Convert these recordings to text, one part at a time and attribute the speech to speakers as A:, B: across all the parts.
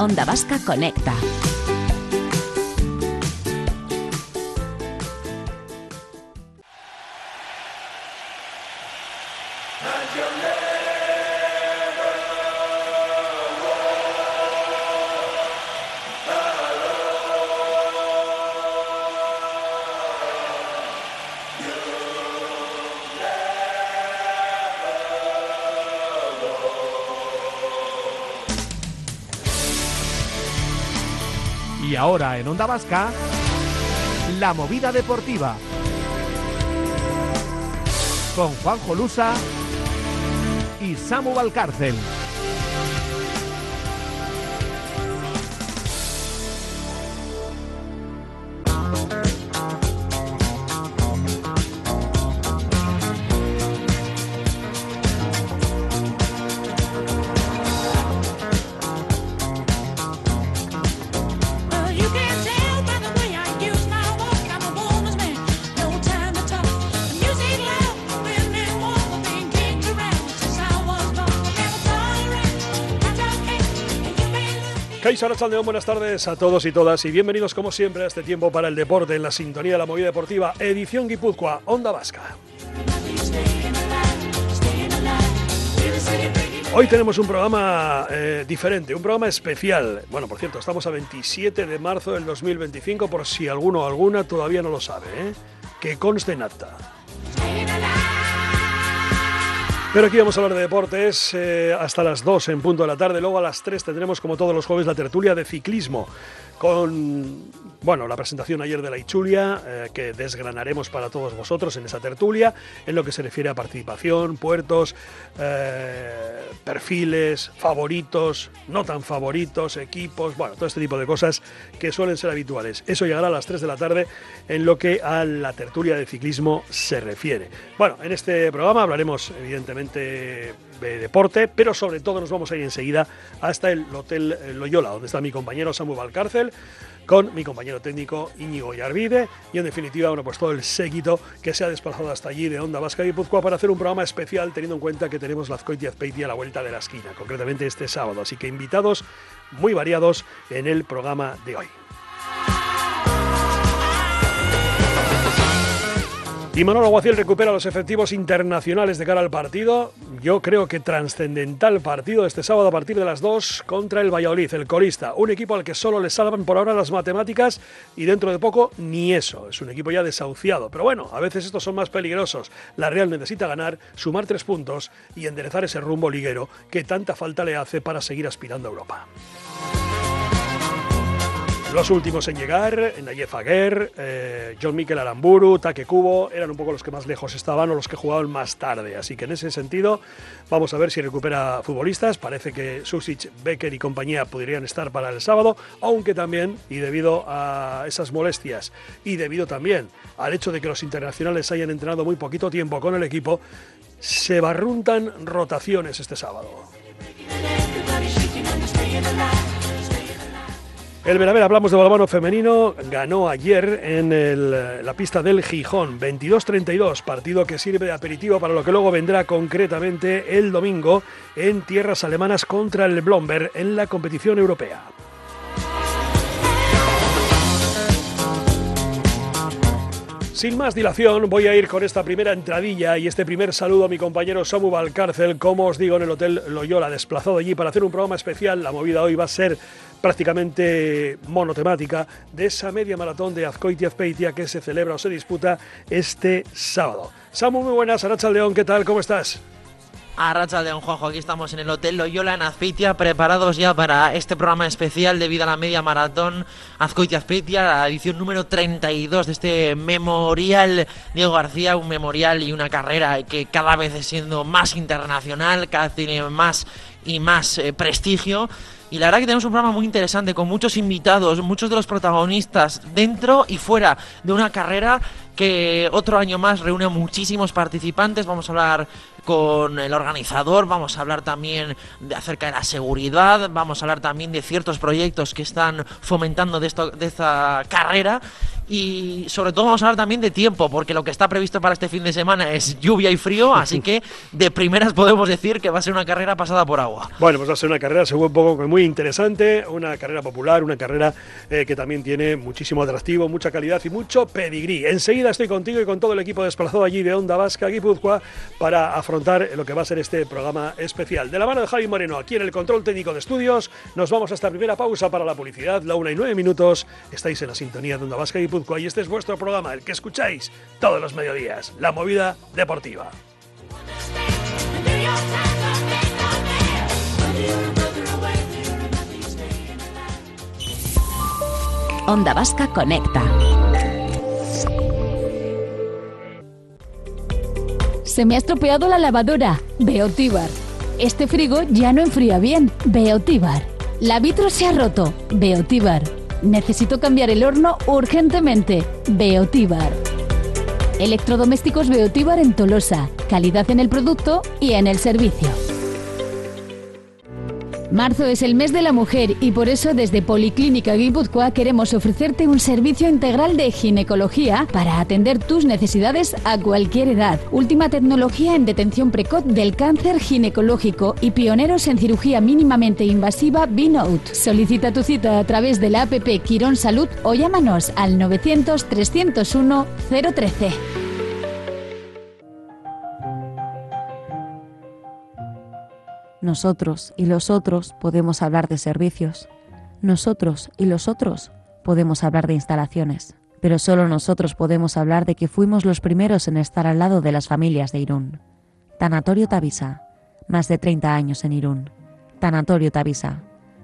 A: Onda Vasca Conecta.
B: Y ahora en Onda Vasca, la movida deportiva. Con Juanjo Lusa y Samu Valcárcel.
C: Arratsaldeon, buenas tardes a todos y todas y bienvenidos como siempre a este tiempo para el deporte en la sintonía de la movida deportiva, edición Guipúzcoa, Onda Vasca. Hoy tenemos un programa diferente, un programa especial. Bueno, por cierto, estamos a 27 de marzo del 2025, por si alguno o alguna todavía no lo sabe, que conste en acta. Pero aquí vamos a hablar de deportes hasta las 2 en punto de la tarde. Luego a las 3 tendremos, como todos los jueves, la tertulia de ciclismo con, la presentación ayer de la Itzulia, que desgranaremos para todos vosotros en esa tertulia, en lo que se refiere a participación, puertos, perfiles, favoritos, no tan favoritos, equipos, todo este tipo de cosas que suelen ser habituales. Eso llegará a las 3 de la tarde en lo que a la tertulia de ciclismo se refiere. Bueno, en este programa hablaremos evidentemente de deporte, pero sobre todo nos vamos a ir enseguida hasta el Hotel Loyola, donde está mi compañero Samu Valcárcel, con mi compañero técnico Íñigo Yarvide y en definitiva, pues todo el séquito que se ha desplazado hasta allí de Onda Vasca Guipúzcoa para hacer un programa especial, teniendo en cuenta que tenemos la Azkoitia-Azpeitia a la vuelta de la esquina, concretamente este sábado, así que invitados muy variados en el programa de hoy. Y Manolo Guaciel recupera los efectivos internacionales de cara al partido. Yo creo que trascendental partido este sábado a partir de las 2 contra el Valladolid, el colista. Un equipo al que solo le salvan por ahora las matemáticas y dentro de poco ni eso. Es un equipo ya desahuciado. Pero bueno, a veces estos son más peligrosos. La Real necesita ganar, sumar 3 puntos y enderezar ese rumbo liguero que tanta falta le hace para seguir aspirando a Europa. Los últimos en llegar, Nayef Aguer, John Mikel Aramburu, Take Kubo, eran un poco los que más lejos estaban o los que jugaban más tarde. Así que en ese sentido vamos a ver si recupera futbolistas. Parece que Susic, Becker y compañía podrían estar para el sábado, aunque también, y debido a esas molestias y debido también al hecho de que los internacionales hayan entrenado muy poquito tiempo con el equipo, se barruntan rotaciones este sábado. El Benavera, hablamos de balonmano femenino, ganó ayer en la pista del Gijón, 22-32, partido que sirve de aperitivo para lo que luego vendrá concretamente el domingo en tierras alemanas contra el Blomberg en la competición europea. Sin más dilación, voy a ir con esta primera entradilla y este primer saludo a mi compañero Samu Valcárcel, como os digo, en el Hotel Loyola, desplazado allí para hacer un programa especial. La movida hoy va a ser prácticamente monotemática de esa media maratón de Azkoitia-Azpeitia que se celebra o se disputa este sábado. Samu, muy buenas, arratsaldeon, ¿qué tal? ¿Cómo estás?
D: Arratsaldeon, Juanjo, aquí estamos en el Hotel Loyola en Azpeitia, preparados ya para este programa especial debido a la media maratón Azkoitia-Azpeitia, la edición número 32 de este memorial Diego García, un memorial y una carrera que cada vez es siendo más internacional, cada vez tiene más y más prestigio. Y la verdad que tenemos un programa muy interesante con muchos invitados, muchos de los protagonistas dentro y fuera de una carrera que otro año más reúne a muchísimos participantes. Vamos a hablar con el organizador, vamos a hablar también acerca de la seguridad, vamos a hablar también de ciertos proyectos que están fomentando de esta carrera. Y sobre todo vamos a hablar también de tiempo, porque lo que está previsto para este fin de semana es lluvia y frío, así que de primeras podemos decir que va a ser una carrera pasada por agua.
C: Bueno, pues va a ser una carrera según un poco muy interesante, una carrera popular, una carrera que también tiene muchísimo atractivo, mucha calidad y mucho pedigrí. Enseguida estoy contigo y con todo el equipo desplazado allí de Onda Vasca, Guipúzcoa, para afrontar lo que va a ser este programa especial. De la mano de Javi Moreno, aquí en el control técnico de estudios, nos vamos a esta primera pausa para la publicidad, la 1:09. Estáis en la sintonía de Onda Vasca, Guipúzcoa, y este es vuestro programa, el que escucháis todos los mediodías, La Movida Deportiva.
A: Onda Vasca conecta.
E: Se me ha estropeado la lavadora. Beotíbar. Este frigo ya no enfría bien. Beotíbar. La vitro se ha roto. Beotíbar. Necesito cambiar el horno urgentemente. Beotíbar. Electrodomésticos Beotíbar en Tolosa. Calidad en el producto y en el servicio. Marzo es el mes de la mujer y por eso desde Policlínica Guipúzcoa queremos ofrecerte un servicio integral de ginecología para atender tus necesidades a cualquier edad. Última tecnología en detención precoz del cáncer ginecológico y pioneros en cirugía mínimamente invasiva B-Note. Solicita tu cita a través de la app Quirón Salud o llámanos al 900 301 013.
F: Nosotros y los otros podemos hablar de servicios. Nosotros y los otros podemos hablar de instalaciones. Pero solo nosotros podemos hablar de que fuimos los primeros en estar al lado de las familias de Irún. Tanatorio Tavisa. Más de 30 años en Irún. Tanatorio Tavisa.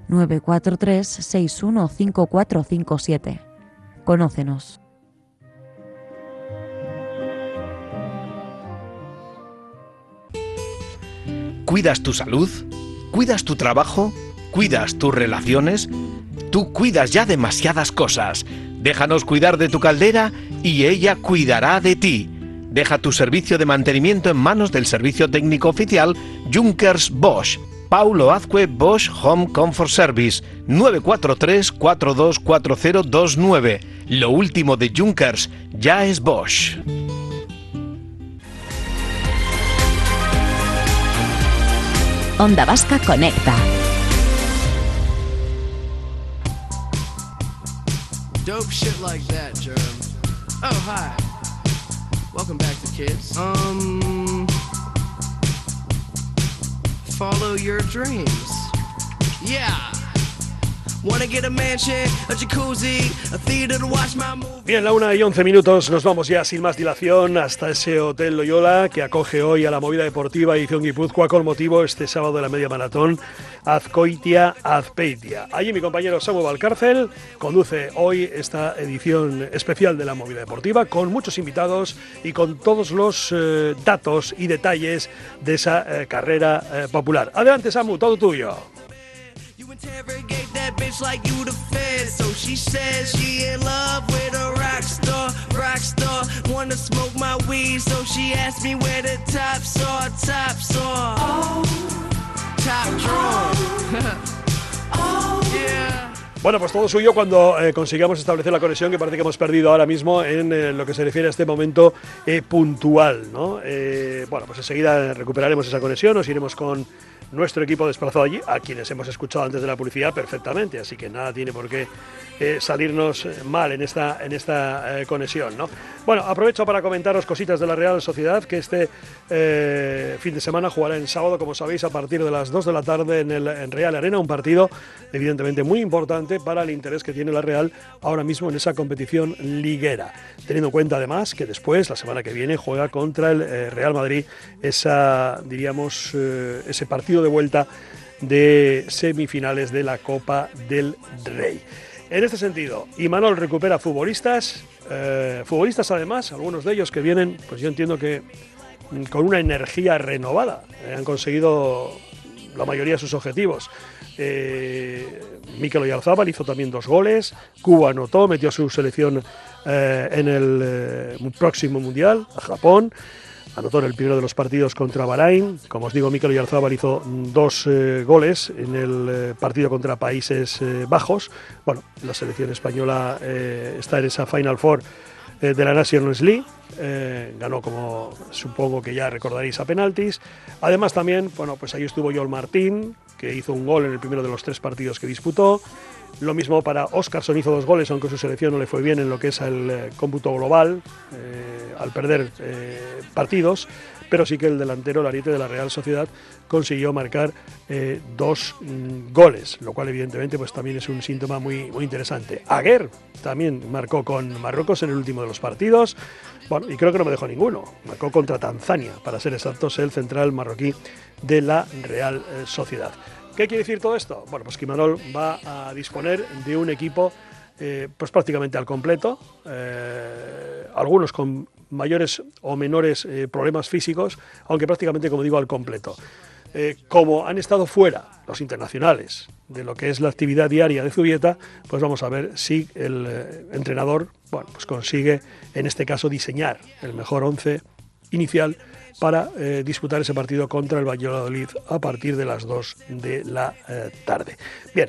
F: 943-615457. Conócenos.
G: ¿Cuidas tu salud? ¿Cuidas tu trabajo? ¿Cuidas tus relaciones? Tú cuidas ya demasiadas cosas. Déjanos cuidar de tu caldera y ella cuidará de ti. Deja tu servicio de mantenimiento en manos del servicio técnico oficial Junkers Bosch. Paulo Azcue Bosch Home Comfort Service. 943-424029. Lo último de Junkers ya es Bosch.
A: Onda Vasca conecta.
H: Dope shit like that, Germ. Oh, hi. Welcome back to Kids. Follow your dreams. Yeah. Wanna get a mansion, a jacuzzi, a theater to watch my movie.
C: Bien, la 1:11, nos vamos ya sin más dilación hasta ese Hotel Loyola que acoge hoy a la Movida Deportiva edición Guipúzcoa con motivo este sábado de la media maratón Azkoitia-Azpeitia. Allí mi compañero Samuel Valcárcel conduce hoy esta edición especial de la Movida Deportiva con muchos invitados y con todos los datos y detalles de esa carrera popular. Adelante, Samu, todo tuyo.
H: Interrogate that bitch like you the fed. So she says she in love with a rock star. Wanna smoke my weed, so she asked me where the tops are. Oh, top drawer. Oh, yeah.
C: Bueno, pues todo suyo cuando consigamos establecer la conexión que parece que hemos perdido ahora mismo en lo que se refiere a este momento puntual, ¿no? Bueno, pues enseguida recuperaremos esa conexión, nos iremos con nuestro equipo desplazado allí, a quienes hemos escuchado antes de la publicidad perfectamente, así que nada tiene por qué salirnos mal en esta conexión, ¿no? Bueno, aprovecho para comentaros cositas de la Real Sociedad, que este fin de semana jugará en sábado, como sabéis, a partir de las 2 de la tarde en Real Arena, un partido evidentemente muy importante para el interés que tiene la Real ahora mismo en esa competición liguera, teniendo en cuenta además que después, la semana que viene, juega contra el Real Madrid ese partido de vuelta de semifinales de la Copa del Rey. En este sentido, Imanol recupera futbolistas además, algunos de ellos que vienen, pues yo entiendo que con una energía renovada, han conseguido la mayoría de sus objetivos. Mikel Oyarzabal hizo también 2 goles, Cuba anotó, metió a su selección en el próximo Mundial, a Japón. anotó en el primero de los partidos contra Bahrein. Como os digo, Mikel Oyarzabal hizo 2 goles en el partido contra Países Bajos. Bueno, la selección española está en esa Final Four de la Nations League. Ganó, como supongo que ya recordaréis, a penaltis. Además también, bueno, pues ahí estuvo Joel Martín, que hizo un gol en el primero de los 3 partidos que disputó. Lo mismo para Óscarsson, hizo 2 goles, aunque su selección no le fue bien en lo que es el cómputo global, al perder partidos, pero sí que el delantero, el ariete de la Real Sociedad, consiguió marcar 2 goles, lo cual evidentemente pues también es un síntoma muy interesante. Aguer también marcó con Marruecos en el último de los partidos, bueno, y creo que no me dejó ninguno, marcó contra Tanzania, para ser exactos, el central marroquí de la Real Sociedad. ¿Qué quiere decir todo esto? Bueno, pues que Imanol va a disponer de un equipo pues prácticamente al completo, algunos con mayores o menores problemas físicos, aunque prácticamente, como digo, al completo. Como han estado fuera los internacionales de lo que es la actividad diaria de Zubieta, pues vamos a ver si el entrenador, bueno, pues consigue en este caso diseñar el mejor 11 inicial para disputar ese partido contra el Valladolid a partir de las 2 de la tarde. Bien,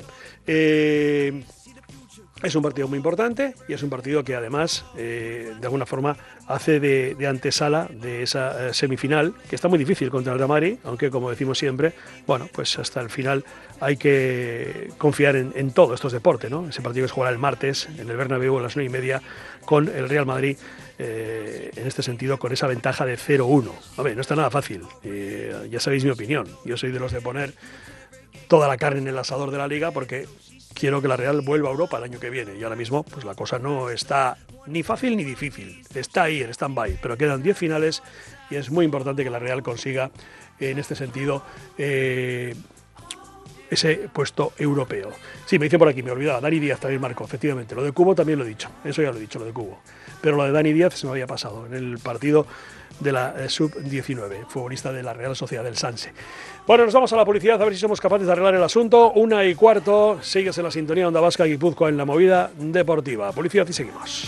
C: es un partido muy importante y es un partido que además de alguna forma hace de antesala de esa semifinal, que está muy difícil contra el Real Madrid, aunque como decimos siempre, bueno, pues hasta el final hay que confiar en todo, esto es deporte, ¿no? Ese partido que se jugará el martes en el Bernabéu a las 9:30 con el Real Madrid, en este sentido con esa ventaja de 0-1. A ver, no está nada fácil, ya sabéis mi opinión, yo soy de los de poner toda la carne en el asador de la Liga porque quiero que la Real vuelva a Europa el año que viene y ahora mismo pues la cosa no está ni fácil ni difícil, está ahí en stand-by, pero quedan 10 finales y es muy importante que la Real consiga en este sentido ese puesto europeo. Sí, me dicen por aquí, me olvidaba, Dani Díaz también marcó, efectivamente, lo de Cubo también lo he dicho, eso ya lo he dicho, lo de Cubo, pero lo de Dani Díaz se me había pasado en el partido de la Sub-19, futbolista de la Real Sociedad del Sanse. Bueno, nos vamos a la publicidad a ver si somos capaces de arreglar el asunto. 1:15, sigues en la sintonía Onda Vasca Guipúzcoa en la movida deportiva. Publicidad y seguimos.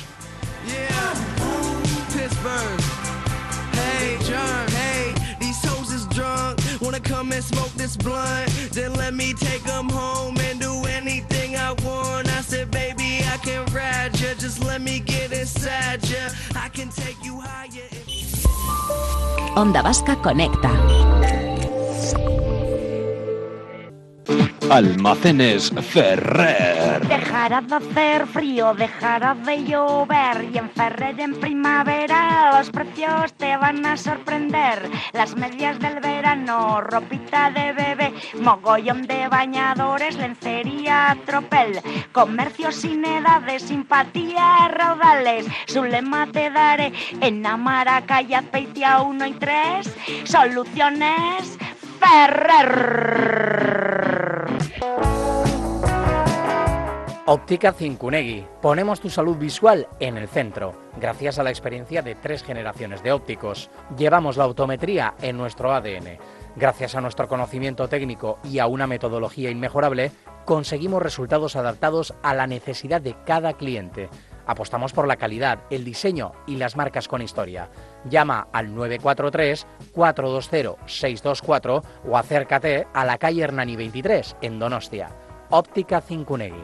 C: Wanna come and smoke this blunt, then let me take them home and do anything I want. I said, baby, I can ride ya, just let me get inside ya. I can take you higher.
A: Onda Vasca Conecta.
I: Almacenes Ferrer.
J: Dejará de hacer frío, dejará de llover y en Ferrer en primavera los precios te van a sorprender. Las medias del verano, ropita de bebé, mogollón de bañadores, lencería, tropel, comercio sin edades, simpatía, raudales. Su lema te daré en Amaraca y Azpeitia 1 y 3, soluciones Ferrer.
K: Óptica Cincunegui. Ponemos tu salud visual en el centro. Gracias a la experiencia de 3 generaciones de ópticos, llevamos la optometría en nuestro ADN. Gracias a nuestro conocimiento técnico y a una metodología inmejorable, conseguimos resultados adaptados a la necesidad de cada cliente. Apostamos por la calidad, el diseño y las marcas con historia. Llama al 943-420-624 o acércate a la calle Hernani 23 en Donostia. Óptica Cincunegui.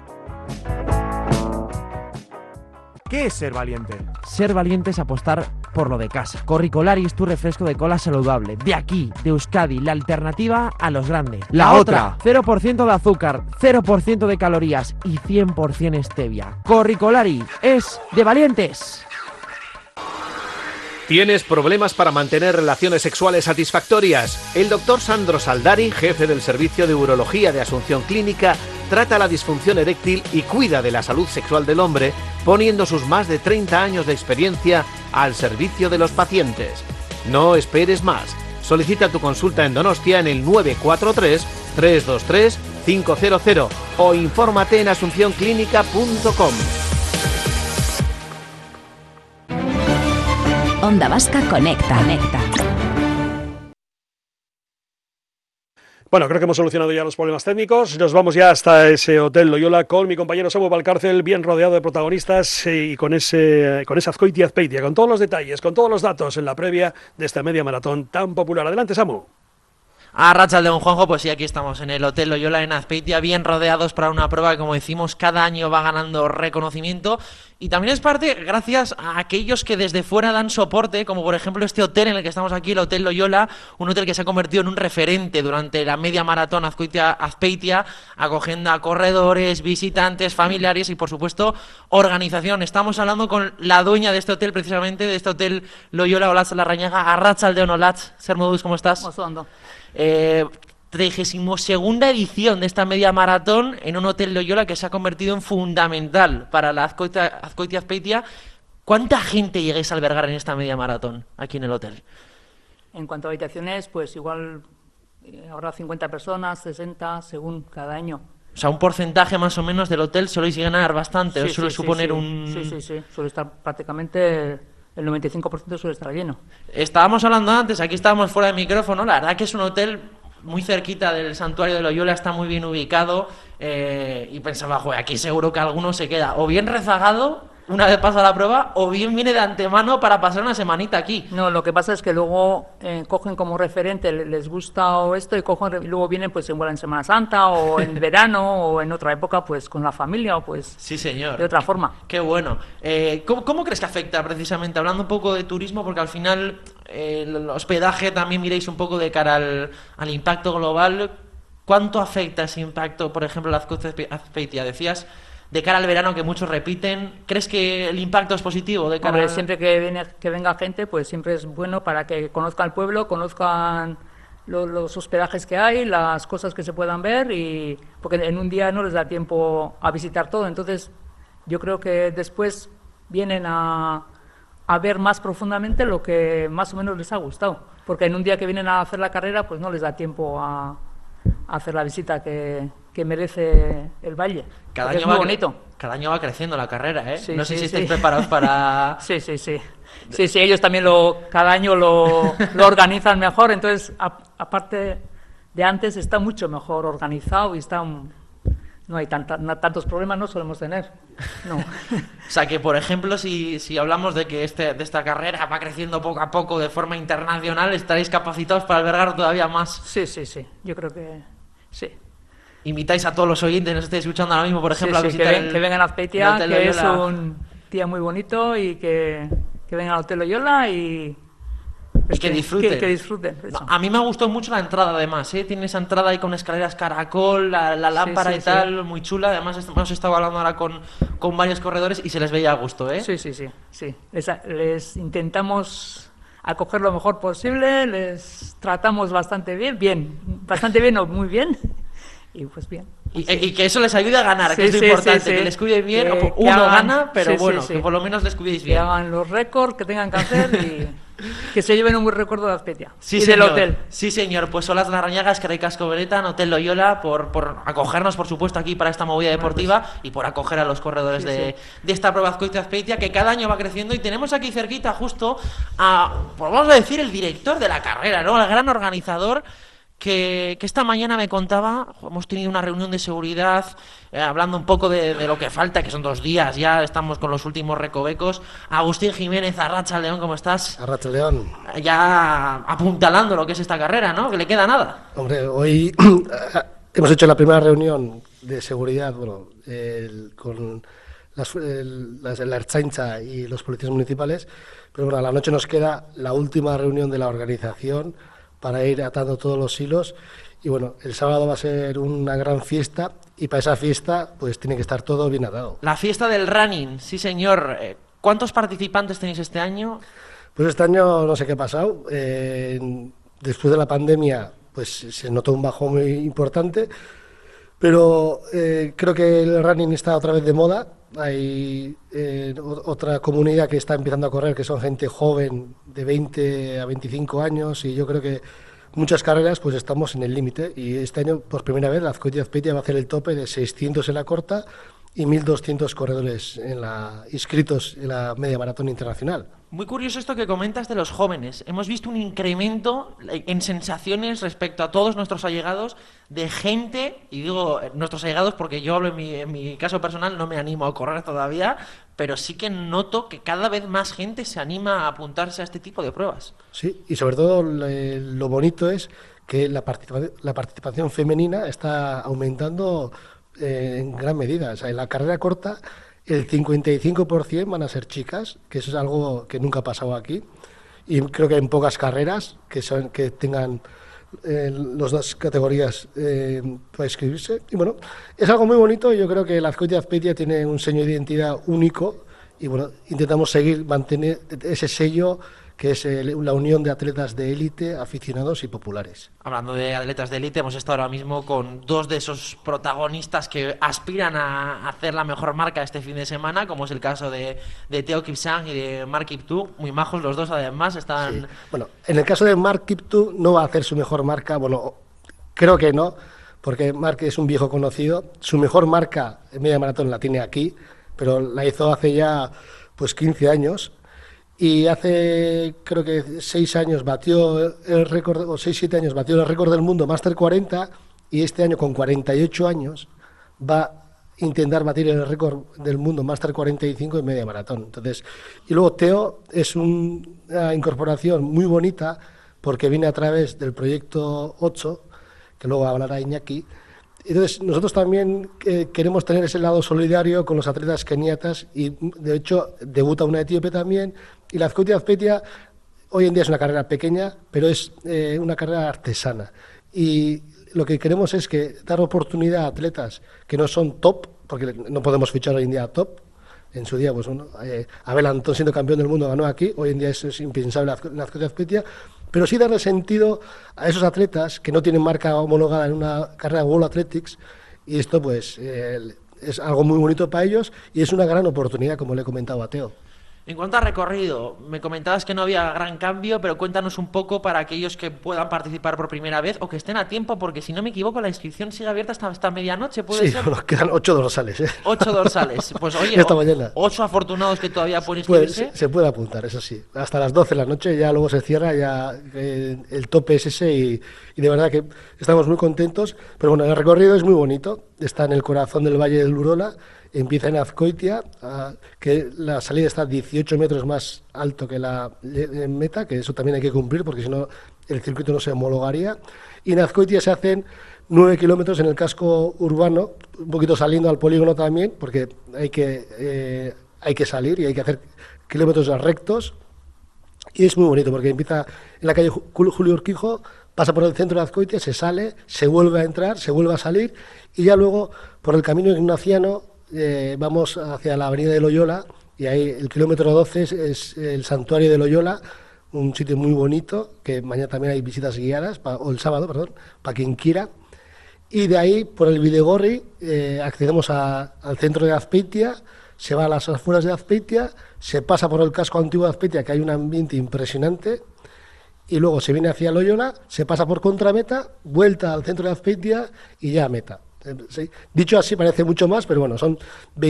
B: ¿Qué es ser valiente?
L: Ser valiente es apostar por lo de casa. Corricolari es tu refresco de cola saludable. De aquí, de Euskadi, la alternativa a los grandes.
B: La otra.
L: 0% de azúcar, 0% de calorías y 100% stevia. Corricolari es de valientes.
G: ¿Tienes problemas para mantener relaciones sexuales satisfactorias? El doctor Sandro Saldari, jefe del Servicio de Urología de Asunción Clínica, trata la disfunción eréctil y cuida de la salud sexual del hombre, poniendo sus más de 30 años de experiencia al servicio de los pacientes. No esperes más. Solicita tu consulta en Donostia en el 943-323-500 o infórmate en asuncionclínica.com.
A: Onda Vasca Conecta.
C: Bueno, creo que hemos solucionado ya los problemas técnicos. Nos vamos ya hasta ese Hotel Loyola con mi compañero Samu Valcárcel, bien rodeado de protagonistas y con ese Azkoitia Azpeitia, con todos los detalles, con todos los datos en la previa de esta media maratón tan popular. Adelante, Samu.
D: Arratsaldeon, Juanjo, pues sí, aquí estamos en el Hotel Loyola en Azpeitia, bien rodeados para una prueba que, como decimos, cada año va ganando reconocimiento, y también es parte gracias a aquellos que desde fuera dan soporte, como por ejemplo este hotel en el que estamos aquí, el Hotel Loyola, un hotel que se ha convertido en un referente durante la media maratón Azpeitia, acogiendo a corredores, visitantes, familiares y, por supuesto, organización. Estamos hablando con la dueña de este hotel, precisamente, de este Hotel Loyola, Olatz Larrañaga. Arratsaldeon, Olatz. Ser Modus, ¿cómo estás? 32ª edición de esta media maratón en un Hotel Loyola que se ha convertido en fundamental para la Azkoitia Azpeitia. ¿Cuánta gente llegáis a albergar en esta media maratón aquí en el hotel?
M: En cuanto a habitaciones, pues igual ahora 50 personas, 60, según cada año.
D: O sea, un porcentaje más o menos del hotel soléis ganar bastante,
M: sí,
D: ¿os suele suponer un...?
M: Sí, suele estar prácticamente... El 95% suele estar lleno.
D: Estábamos hablando antes, aquí estábamos fuera de micrófono, la verdad que es un hotel muy cerquita del santuario de Loyola, está muy bien ubicado, y pensaba, joder, aquí seguro que alguno se queda o bien rezagado una vez pasa la prueba, o bien viene de antemano para pasar una semanita aquí.
M: No, lo que pasa es que luego cogen como referente, les gusta o esto, y luego vienen pues igual en Semana Santa o en verano o en otra época pues con la familia o pues
D: sí, señor,
M: de otra forma.
D: Qué bueno. ¿Cómo crees que afecta precisamente, hablando un poco de turismo, porque al final el hospedaje también miréis un poco de cara al impacto global? ¿Cuánto afecta ese impacto, por ejemplo, la Azpeitia? Decías de cara al verano, que muchos repiten. ¿Crees que el impacto es positivo de cara?
M: Hombre, siempre que venga gente, pues siempre es bueno para que conozcan el pueblo, conozcan los hospedajes que hay, las cosas que se puedan ver, y porque en un día no les da tiempo a visitar todo. Entonces, yo creo que después vienen a ver más profundamente lo que más o menos les ha gustado. Porque en un día que vienen a hacer la carrera, pues no les da tiempo a hacer la visita que merece el valle.
D: Cada año
M: es muy bonito.
D: Cada año va creciendo la carrera, ¿eh?
M: Sí,
D: no sé si
M: sí.
D: estáis preparados para...
M: Sí, ellos también cada año lo organizan mejor, entonces aparte de antes está mucho mejor organizado y no hay tantos problemas, no solemos tener. No.
D: O sea que, por ejemplo, si hablamos de que de esta carrera va creciendo poco a poco de forma internacional, ¿estaréis capacitados para albergar todavía más?
M: Sí, yo creo que sí.
D: Invitáis a todos los oyentes que nos estéis escuchando ahora mismo, por ejemplo, a visitar
M: que vengan a Azpeitia, que es un día muy bonito, y que vengan al Hotel Loyola y
D: que disfruten.
M: Que disfruten.
D: A mí me gustó mucho la entrada, además, ¿eh? Tiene esa entrada ahí con escaleras caracol, la lámpara y tal, muy chula. Además, hemos estado hablando ahora con varios corredores y se les veía a gusto, ¿eh?
M: Sí. Les intentamos acoger lo mejor posible, les tratamos bastante bien o muy bien. Y pues bien.
D: Y que eso les ayude a ganar, que es lo importante, que les cuide bien. Uno gana, pero que por lo menos les cuidéis bien.
M: Que hagan los récords que tengan que hacer y que se lleven un buen recuerdo de Azpeitia
D: y
M: del hotel.
D: Sí, señor. Pues Olatz Larrañaga, eskerrik asko benetan, Hotel Loyola, por acogernos, por supuesto, aquí para esta movida deportiva y por acoger a los corredores de esta prueba Azkoitia Azpeitia, que cada año va creciendo. Y tenemos aquí cerquita justo pues vamos a decir, el director de la carrera, ¿no? El gran organizador, que esta mañana me contaba. Hemos tenido una reunión de seguridad, hablando un poco de lo que falta, que son 2 días, ya estamos con los últimos recovecos. Agustín Jiménez, Arratsaldeon, ¿cómo estás?
N: Arratsaldeon.
D: Ya apuntalando lo que es esta carrera, ¿no? Que le queda nada.
N: Hombre, hoy hemos hecho la primera reunión de seguridad, con la Ertzaintza y los policías municipales, pero bueno, a la noche nos queda la última reunión de la organización para ir atando todos los hilos. Y bueno, el sábado va a ser una gran fiesta, y para esa fiesta pues tiene que estar todo bien atado.
D: La fiesta del running, sí señor. ¿Cuántos participantes tenéis este año?
N: Pues este año no sé qué ha pasado. Después de la pandemia pues se notó un bajón muy importante, pero creo que el running está otra vez de moda. Hay otra comunidad que está empezando a correr, que son gente joven de 20 a 25 años, y yo creo que muchas carreras pues estamos en el límite, y este año por primera vez la Azkoitia Azpeitia va a hacer el tope de 600 en la corta y 1.200 corredores inscritos en la media maratón internacional.
D: Muy curioso esto que comentas de los jóvenes. Hemos visto un incremento en sensaciones respecto a todos nuestros allegados de gente, y digo nuestros allegados porque yo hablo en mi caso personal, no me animo a correr todavía, pero sí que noto que cada vez más gente se anima a apuntarse a este tipo de pruebas.
N: Sí, y sobre todo lo bonito es que la participación femenina está aumentando en gran medida. O sea, en la carrera corta el 55% van a ser chicas, que eso es algo que nunca ha pasado aquí, y creo que en pocas carreras que tengan las dos categorías para inscribirse. Y bueno, es algo muy bonito. Yo creo que la Azkoitia Azpeitia tiene un sello de identidad único y bueno, intentamos seguir mantener ese sello, que es la unión de atletas de élite, aficionados y populares.
D: Hablando de atletas de élite, hemos estado ahora mismo con dos de esos protagonistas que aspiran a hacer la mejor marca este fin de semana, como es el caso de Theo Kipsang y de Mark Kiptoo, muy majos los dos además. Están...
N: Sí. Bueno, en el caso de Mark Kiptoo no va a hacer su mejor marca, bueno, creo que no, porque Mark es un viejo conocido. Su mejor marca en media maratón la tiene aquí, pero la hizo hace ya pues 15 años. Y hace, creo que 6 años batió el récord, o 6-7 años batió el récord del mundo Master 40, y este año con 48 años va a intentar batir el récord del mundo Master 45 en media maratón. Entonces, y luego Theo es una incorporación muy bonita porque viene a través del proyecto 8, que luego hablará Iñaki. Entonces, nosotros también queremos tener ese lado solidario con los atletas keniatas y, de hecho, debuta una etíope también. Y la Azkoitia Azpeitia hoy en día es una carrera pequeña, pero es una carrera artesana. Y lo que queremos es que dar oportunidad a atletas que no son top, porque no podemos fichar hoy en día a top. En su día, pues bueno, Abel Antón, siendo campeón del mundo, ganó aquí. Hoy en día es impensable la Azkoitia Azpeitia. Pero sí darle sentido a esos atletas que no tienen marca homologada en una carrera World Athletics, y esto pues es algo muy bonito para ellos y es una gran oportunidad, como le he comentado a Theo.
D: En cuanto a recorrido, me comentabas que no había gran cambio, pero cuéntanos un poco para aquellos que puedan participar por primera vez o que estén a tiempo, porque si no me equivoco la inscripción sigue abierta hasta medianoche, ¿puede ser?
N: Sí, nos quedan 8 dorsales.
D: 8 dorsales. Pues oye,
N: esta mañana. 8
D: afortunados que todavía pueden inscribirse.
N: Se puede apuntar, eso sí. Hasta las 12 de la noche, ya luego se cierra, ya el tope es ese y de verdad que estamos muy contentos. Pero bueno, el recorrido es muy bonito, está en el corazón del Valle del Urola. Empieza en Azkoitia, que la salida está 18 metros más alto que la meta, que eso también hay que cumplir porque si no el circuito no se homologaría. Y en Azkoitia se hacen 9 kilómetros en el casco urbano, un poquito saliendo al polígono también, porque hay que salir y hay que hacer kilómetros rectos. Y es muy bonito porque empieza en la calle Julio Urquijo, pasa por el centro de Azkoitia, se sale, se vuelve a entrar, se vuelve a salir y ya luego por el camino ignaciano vamos hacia la avenida de Loyola y ahí el kilómetro 12 es el santuario de Loyola, un sitio muy bonito, que mañana también hay visitas guiadas, o el sábado, perdón, para quien quiera. Y de ahí, por el Bidegorri, accedemos al centro de Azpeitia, se va a las afueras de Azpeitia, se pasa por el casco antiguo de Azpeitia, que hay un ambiente impresionante, y luego se viene hacia Loyola, se pasa por Contrameta, vuelta al centro de Azpeitia y ya a meta. Sí. Dicho así parece mucho más, pero bueno, son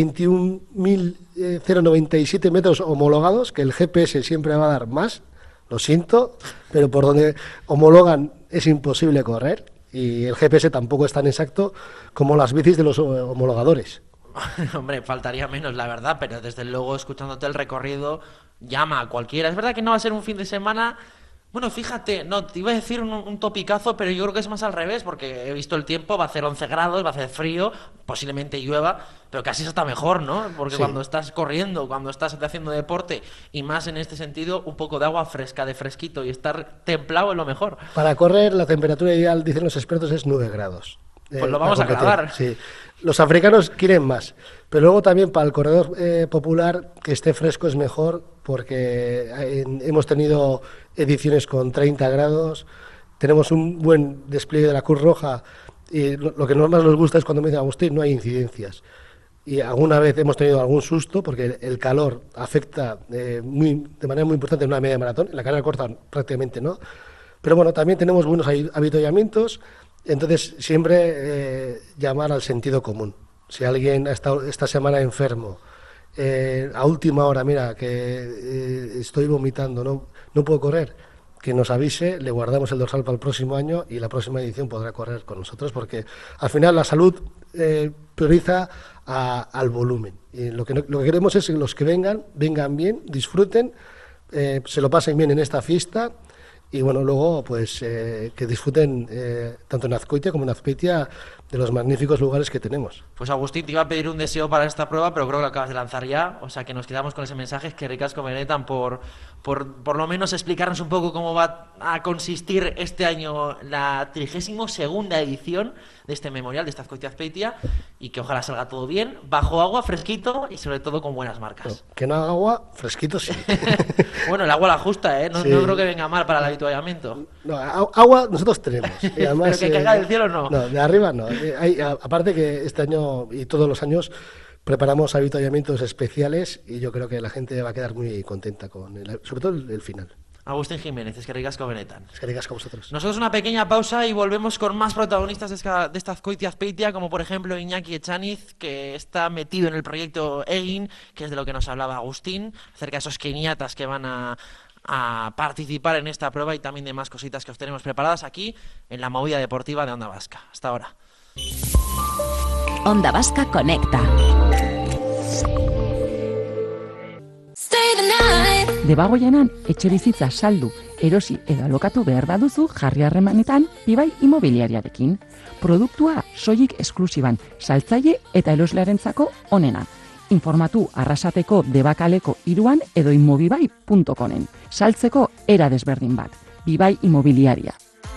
N: 21.097 metros homologados, que el GPS siempre va a dar más, lo siento, pero por donde homologan es imposible correr y el GPS tampoco es tan exacto como las bicis de los homologadores.
D: Hombre, faltaría menos, la verdad, pero desde luego escuchándote el recorrido llama a cualquiera. Es verdad que no va a ser un fin de semana... Bueno, fíjate, no, te iba a decir un topicazo, pero yo creo que es más al revés, porque he visto el tiempo, va a hacer 11 grados, va a hacer frío, posiblemente llueva, pero casi está mejor, ¿no? Porque sí, cuando estás corriendo, cuando estás haciendo deporte, y más en este sentido, un poco de agua fresca, de fresquito, y estar templado es lo mejor.
N: Para correr, la temperatura ideal, dicen los expertos, es 9 grados.
D: Pues lo vamos a grabar.
N: Sí. Los africanos quieren más, pero luego también para el corredor popular que esté fresco es mejor, porque hemos tenido ediciones con 30 grados, tenemos un buen despliegue de la Cruz Roja y lo que más nos gusta es cuando me dicen, Agustín, no hay incidencias. Y alguna vez hemos tenido algún susto porque el calor afecta de manera muy importante en una media maratón, en la carrera corta prácticamente no, pero bueno, también tenemos buenos avituallamientos. Entonces, siempre llamar al sentido común. Si alguien ha estado esta semana enfermo, a última hora, mira, que estoy vomitando, no puedo correr, que nos avise, le guardamos el dorsal para el próximo año y la próxima edición podrá correr con nosotros, porque al final la salud prioriza al volumen. Y lo que queremos es que los que vengan bien, disfruten, se lo pasen bien en esta fiesta y bueno, luego pues que disfruten tanto en Azkoitia como en Azpeitia de los magníficos lugares que tenemos.
D: Pues Agustín, te iba a pedir un deseo para esta prueba, pero creo que lo acabas de lanzar ya, o sea que nos quedamos con ese mensaje, que ricasco benetan por lo menos explicarnos un poco cómo va a consistir este año la 32ª edición de este memorial de esta Azkoitia Azpeitia, y que ojalá salga todo bien, bajo agua, fresquito y sobre todo con buenas marcas.
N: Que no haga agua, fresquito sí.
D: Bueno, el agua la justa, ¿eh? No,
N: Sí.
D: no creo que venga mal para el avituallamiento.
N: No, agua nosotros tenemos. Y además,
D: Pero que caiga del cielo no.
N: No, de arriba no. Aparte que este año y todos los años preparamos avituallamientos especiales y yo creo que la gente va a quedar muy contenta con sobre todo el final.
D: Agustín Jiménez, es que ricasco benetan.
N: Es que ricasco a vosotros.
D: Nosotros una pequeña pausa y volvemos con más protagonistas de esta Azkoitia Azpeitia, como por ejemplo Iñaki Echaniz, que está metido en el proyecto Egin, que es de lo que nos hablaba Agustín, acerca de esos keniatas que van a participar en esta prueba y también de más cositas que os tenemos preparadas aquí en la movida deportiva de Onda Vasca. Hasta ahora.
A: Onda Vasca Conecta.
O: Debagoienan etxebizitza saldu, erosi edo alokatu behar baduzu jarri harremanetan Bibai Imobiliariarekin. Produktua soilik esklusiban, saltzaile eta eroslearentzako onena. Informatu Arrasateko Debakaleko 3 edo inmobibai.comen. Saltzeko era desberdin bat. Bibai Imobiliaria.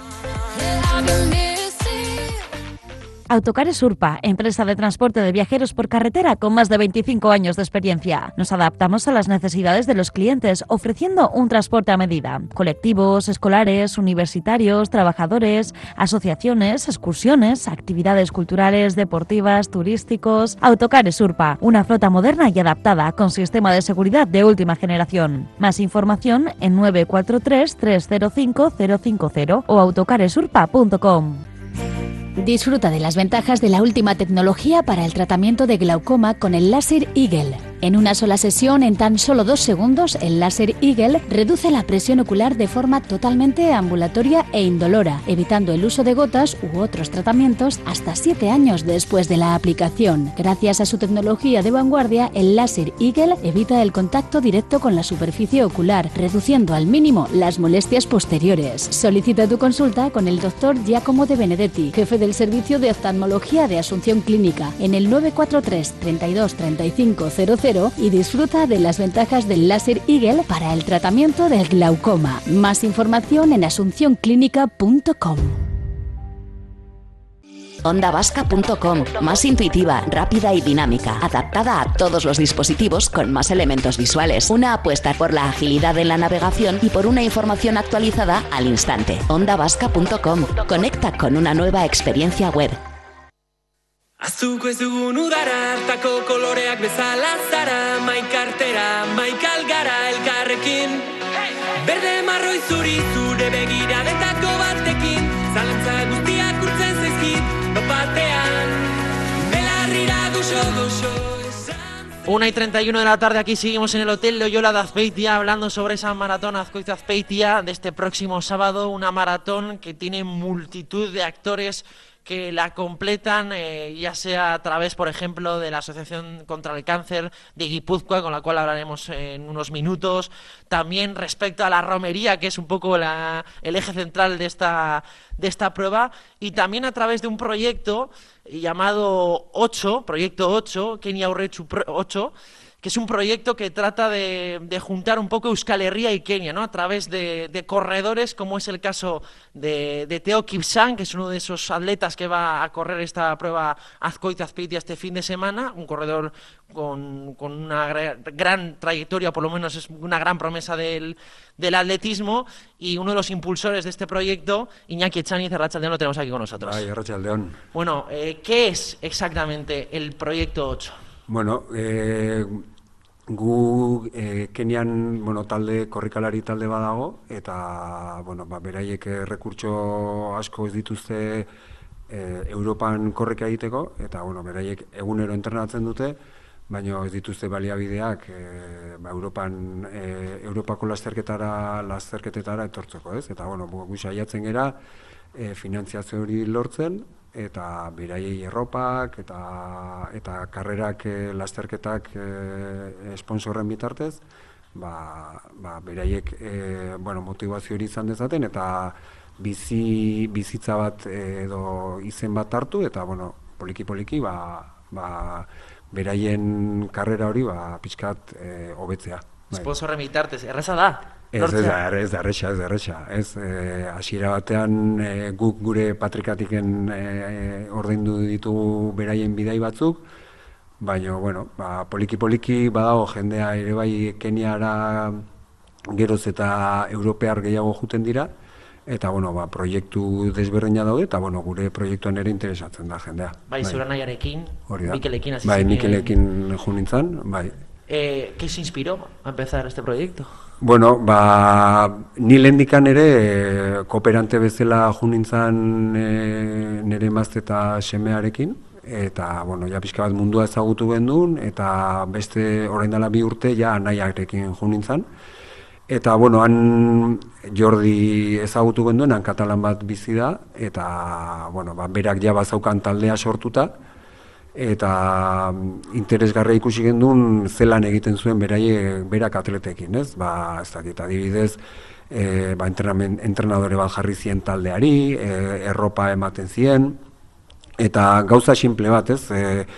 F: Autocares Urpa, empresa de transporte de viajeros por carretera con más de 25 años de experiencia. Nos adaptamos a las necesidades de los clientes, ofreciendo un transporte a medida. Colectivos, escolares, universitarios, trabajadores, asociaciones, excursiones, actividades culturales, deportivas, turísticos. Autocares Urpa, una flota moderna y adaptada con sistema de seguridad de última generación. Más información en 943 305 050 o autocaresurpa.com.
E: Disfruta de las ventajas de la última tecnología para el tratamiento de glaucoma con el láser Eagle. En una sola sesión, en tan solo 2 segundos, el láser Eagle reduce la presión ocular de forma totalmente ambulatoria e indolora, evitando el uso de gotas u otros tratamientos hasta 7 años después de la aplicación. Gracias a su tecnología de vanguardia, el láser Eagle evita el contacto directo con la superficie ocular, reduciendo al mínimo las molestias posteriores. Solicita tu consulta con el Dr. Giacomo de Benedetti, jefe del Servicio de Oftalmología de Asunción Clínica, en el 943 32 35 00 y disfruta de las ventajas del láser Eagle para el tratamiento del glaucoma. Más información en asuncionclínica.com.
A: OndaVasca.com, más intuitiva, rápida y dinámica, adaptada a todos los dispositivos con más elementos visuales. Una apuesta por la agilidad en la navegación y por una información actualizada al instante. OndaVasca.com, conecta con una nueva experiencia web.
H: Azuko ez dugun udara, hartako koloreak bezala zara, maikartera, maikalgara elkarrekin. Berde marroi zuri zure begiradetako batekin, zalantza guztiak urtzen zaizkit, batean, belarrira goxo.
D: 1:31 de la tarde, aquí seguimos en el Hotel Loyola de Azpeitia hablando sobre esa maratón Azkoitia Azpeitia de este próximo sábado, una maratón que tiene multitud de actores que la completan, ya sea a través, por ejemplo, de la Asociación contra el Cáncer de Guipúzcoa, con la cual hablaremos en unos minutos. También respecto a la romería, que es un poco el eje central de esta prueba. Y también a través de un proyecto llamado 8, Proyecto 8, Kenia Aurrechu 8, que es un proyecto que trata de juntar un poco Euskal Herria y Kenia, ¿no? A través de corredores, como es el caso de Theo Kipsang, que es uno de esos atletas que va a correr esta prueba Azkoitia Azpeitia este fin de semana, un corredor con una gran trayectoria, por lo menos es una gran promesa del atletismo, y uno de los impulsores de este proyecto, Iñaki Echaniz, Arratsaldeon, lo tenemos aquí con nosotros.
P: Ay, Arratsaldeon.
D: Bueno, ¿qué es exactamente el Proyecto 8?
P: Bueno, gu Kenian korrikalari talde badago, eta beraiek errekurtso asko ez dituzte Europan korrika egiteko, eta bueno, beraiek egunero entrenatzen dute, baina ez dituzte baliabideak Europako lasterketetara etortzeko, ez? Eta bueno, gu saiatzen gera finantziazio hori lortzen, eta beraiei erropak eta karrerak lasterketak sponsorren bitartez, beraiek motivazio hori izan dezaten, eta bizitza bat edo izen bat hartu, eta poliki-poliki beraien karrera hori pixkat hobetzea.
D: Sponsorren bitartez, erreza da?
P: Ez da erresa. Hasiera batean guk gure patrikatiken ordaindu ditugu beraien bidai batzuk, baina, poliki-poliki badago jendea ere bai Keniara geroz eta europear gehiago juten dira, eta, proiektu desberdina daude, eta, gure proiektuan ere interesatzen da jendea.
D: Zure nahiarekin, Mikelekin hasi
P: zinien. Mikelekin jo nintzen, bai.
D: ¿Qué se inspiró a empezar este proyecto?
P: Ni lehendikan ere kooperante bezala jo nintzen nire emazte eta semearekin, eta, ja pixka bat mundua ezagutu gendun, eta beste orain dela 2 urte ja nahiarekin jo nintzen. Eta, han Jordi ezagutu genduen, han katalan bat bizi da, eta, berak ja bazaukan taldea sortuta, eta interesgarria ikusi gendun zelan egiten zuen berak atletekin, ez? Ez dakit, adibidez, entrenadore bat jarri zien taldeari, erropa ematen zien, eta gauza simple bat, ez?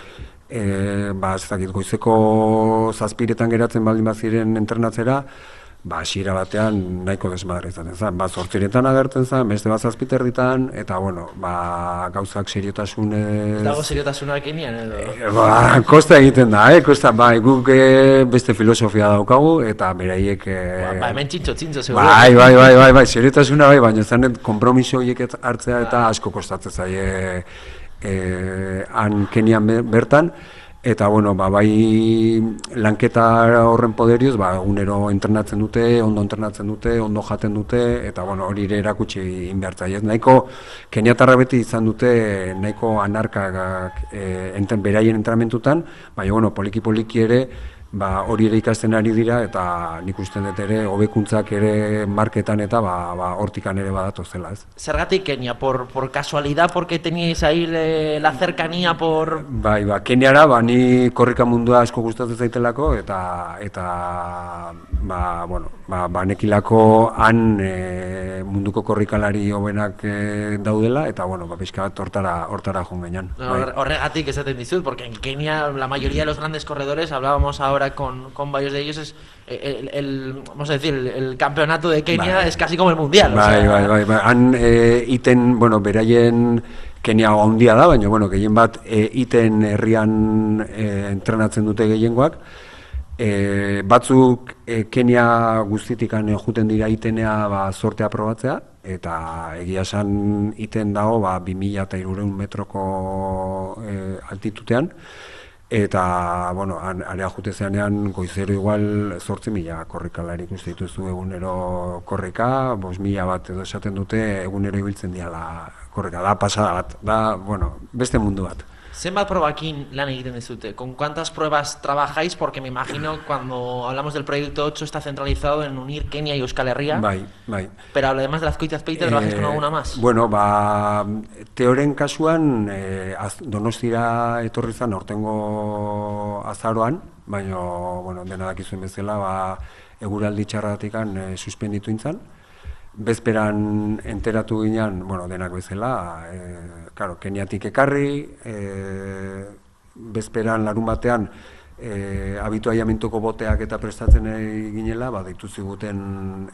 P: Ez dakit, goizeko 7:00 geratzen baldin baziren entrenatzera, hasiera batean nahiko desmadre izaten zen. 8:00 agertzen zen, beste 7:30, eta, gauzak seriotasunez...
D: Dago seriotasunak enean, edo?
P: Kosta egiten da, kosta, guk beste filosofia daukagu, eta beraiek...
D: Hemen txintxo, seguro.
P: Bai, seriotasuna baina zanet konpromiso horiek hartzea eta asko kostatzen zaie han Kenian bertan. Eta, bai lanketa horren poderioz, egunero entrenatzen dute, ondo jaten dute, eta hori ere erakutsi inbertzaiez. Nahiko, keniatarra beti izan dute, nahiko anarkak beraien entrenamentutan, baina, poliki-poliki ere, hori ere ikasten ari dira, eta nik usten dut ere, hobekuntzak ere marketan eta hortikan ere badatozela, ez.
D: Zergatik Kenia? ¿Por casualidad? ¿Porque teníais ahí la cercanía por...?
P: Bai, Keniara, ni korrika mundua asko gustatzen zaitelako, eta nekilako han munduko korrikalari hobenak daudela, eta, pixka bat hortara joan gainan.
D: Horregatik esaten dizut, porque en Kenia la mayoría de los grandes corredores, hablábamos ahora con varios de ellos, es vamos a decir, el campeonato de Kenia es casi como el mundial.
P: Bai. Han iten, beraien Kenia handia da, baina, gehien bat iten herrian entrenatzen dute gehiengoak. Batzuk Kenia guztitikan juten dira itenea sortea probatzea, eta egia esan iten dago 2.300 metroko altitutean, eta, area jute zeanean goizero igual 8.000 korrikalari ikusten dituzu egunero korrika, 5.000 bat edo esaten dute egunero ibiltzen diala korrika, da pasada bat, da, beste mundu bat.
D: Zenbat probakin lan egiten dizute? ¿Con cuántas pruebas trabajáis? Porque me imagino cuando hablamos del proyecto 8 está centralizado en unir Kenia y Euskal Herria.
P: Bai.
D: Pero además de la Azkoitiazpeite, ¿trabajáis con alguna más?
P: Teoren kasuan Donostira etorri zen aurtengo azaroan, baina, dena dakizuen bezala, eguraldi txarratikan suspenditu intzan. Bezperan enteratu ginen, denak bezala, Keniatik ekarri, bezperan larun batean habituaiamentuko boteak eta prestatzen ginela, deitu ziguten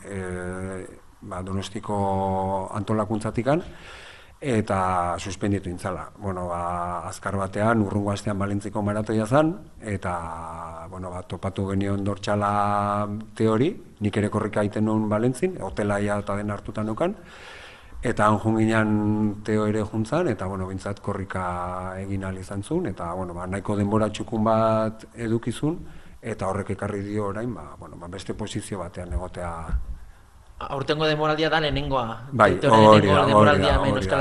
P: Donostiko antolakuntzatikan, eta suspenditu intzala. Azkar batean, urrungo astean Balentziko maratoia zen, eta topatu genion dortxala teori, nik ere korrika egiten nuen Balentzin, hotelaia eta den hartutan nukan, eta han junginan teo ere juntzan, eta bintzat korrika egin ahal izan zuen, eta nahiko denbora txukun bat edukizun, eta horrek ekarri dio orain, beste posizio batean egotea
D: Aurtengo demoraldia da lehenengoa.
P: Bai, hori da,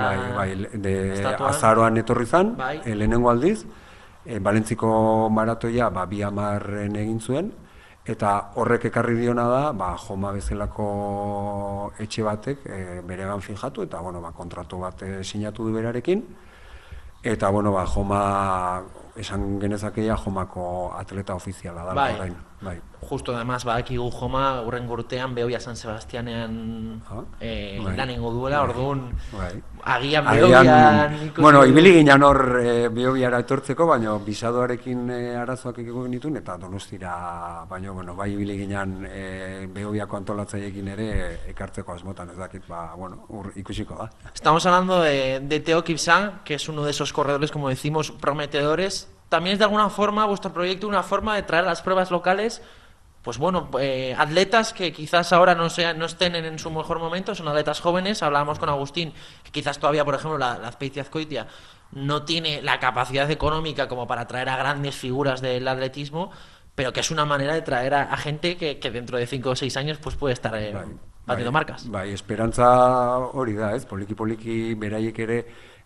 P: azaroan etorri zan, lehenengo aldiz, Valentziko maratoia 2 egin zuen, eta horrek ekarri diona da, Joma bezalako etxe batek beregan finjatu, eta kontratu bat sinatu du berarekin, eta Joma, esan genezakeia, Jomako atleta ofiziala da. Bai.
D: Justo, además, badakigu Joma, urrengo urtean, Beobia San Sebastianean lan ingo duela, orduan, agian Beobian...
P: Bueno, ibili ginen hor Beobiara etortzeko, baina bisadoarekin arazoak egin dituen, eta Donostira, baina, bai ibili ginen Beobiako antolatzaileekin ere ekartzeko asmotan, ez dakit, ikusiko da.
D: Estamos hablando de Teo Kipsang, que es uno de esos corredores, como decimos, prometedores. También es de alguna forma vuestro proyecto una forma de traer a las pruebas locales, atletas que quizás ahora no estén en su mejor momento, son atletas jóvenes. Hablábamos con Agustín que quizás todavía, por ejemplo, la Azpeitia Azkoitia no tiene la capacidad económica como para traer a grandes figuras del atletismo, pero que es una manera de traer a gente que dentro de 5 o 6 años pues puede estar batiendo marcas.
P: Bai, esperantza hori da, ez? Poliki beraiek ere,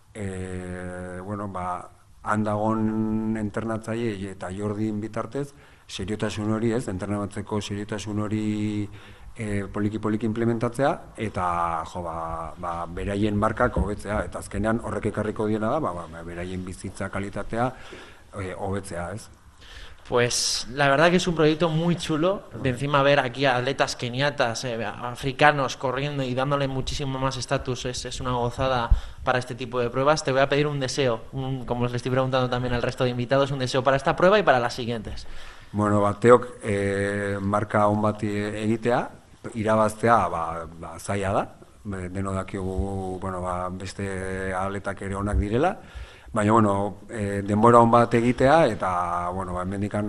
P: handagon entrenatzaile eta Jordin bitartez, seriotasun hori, entrenatzeko seriotasun hori poliki implementatzea, eta beraien markak hobetzea, eta azkenean horrek ekarriko diena da, beraien bizitza kalitatea hobetzea, ez?
D: Pues la verdad que es un proyecto muy chulo, de encima ver aquí a atletas keniatas, africanos corriendo y dándole muchísimo más estatus, es una gozada para este tipo de pruebas. Te voy a pedir un deseo, como les estoy preguntando también al resto de invitados, un deseo para esta prueba y para las siguientes.
P: Bueno, Teok marka on bat egitea, irabaztea zaila da, deno dakigu beste atletak ere onak direla, baina, denbora on bat egitea, eta, hemendikan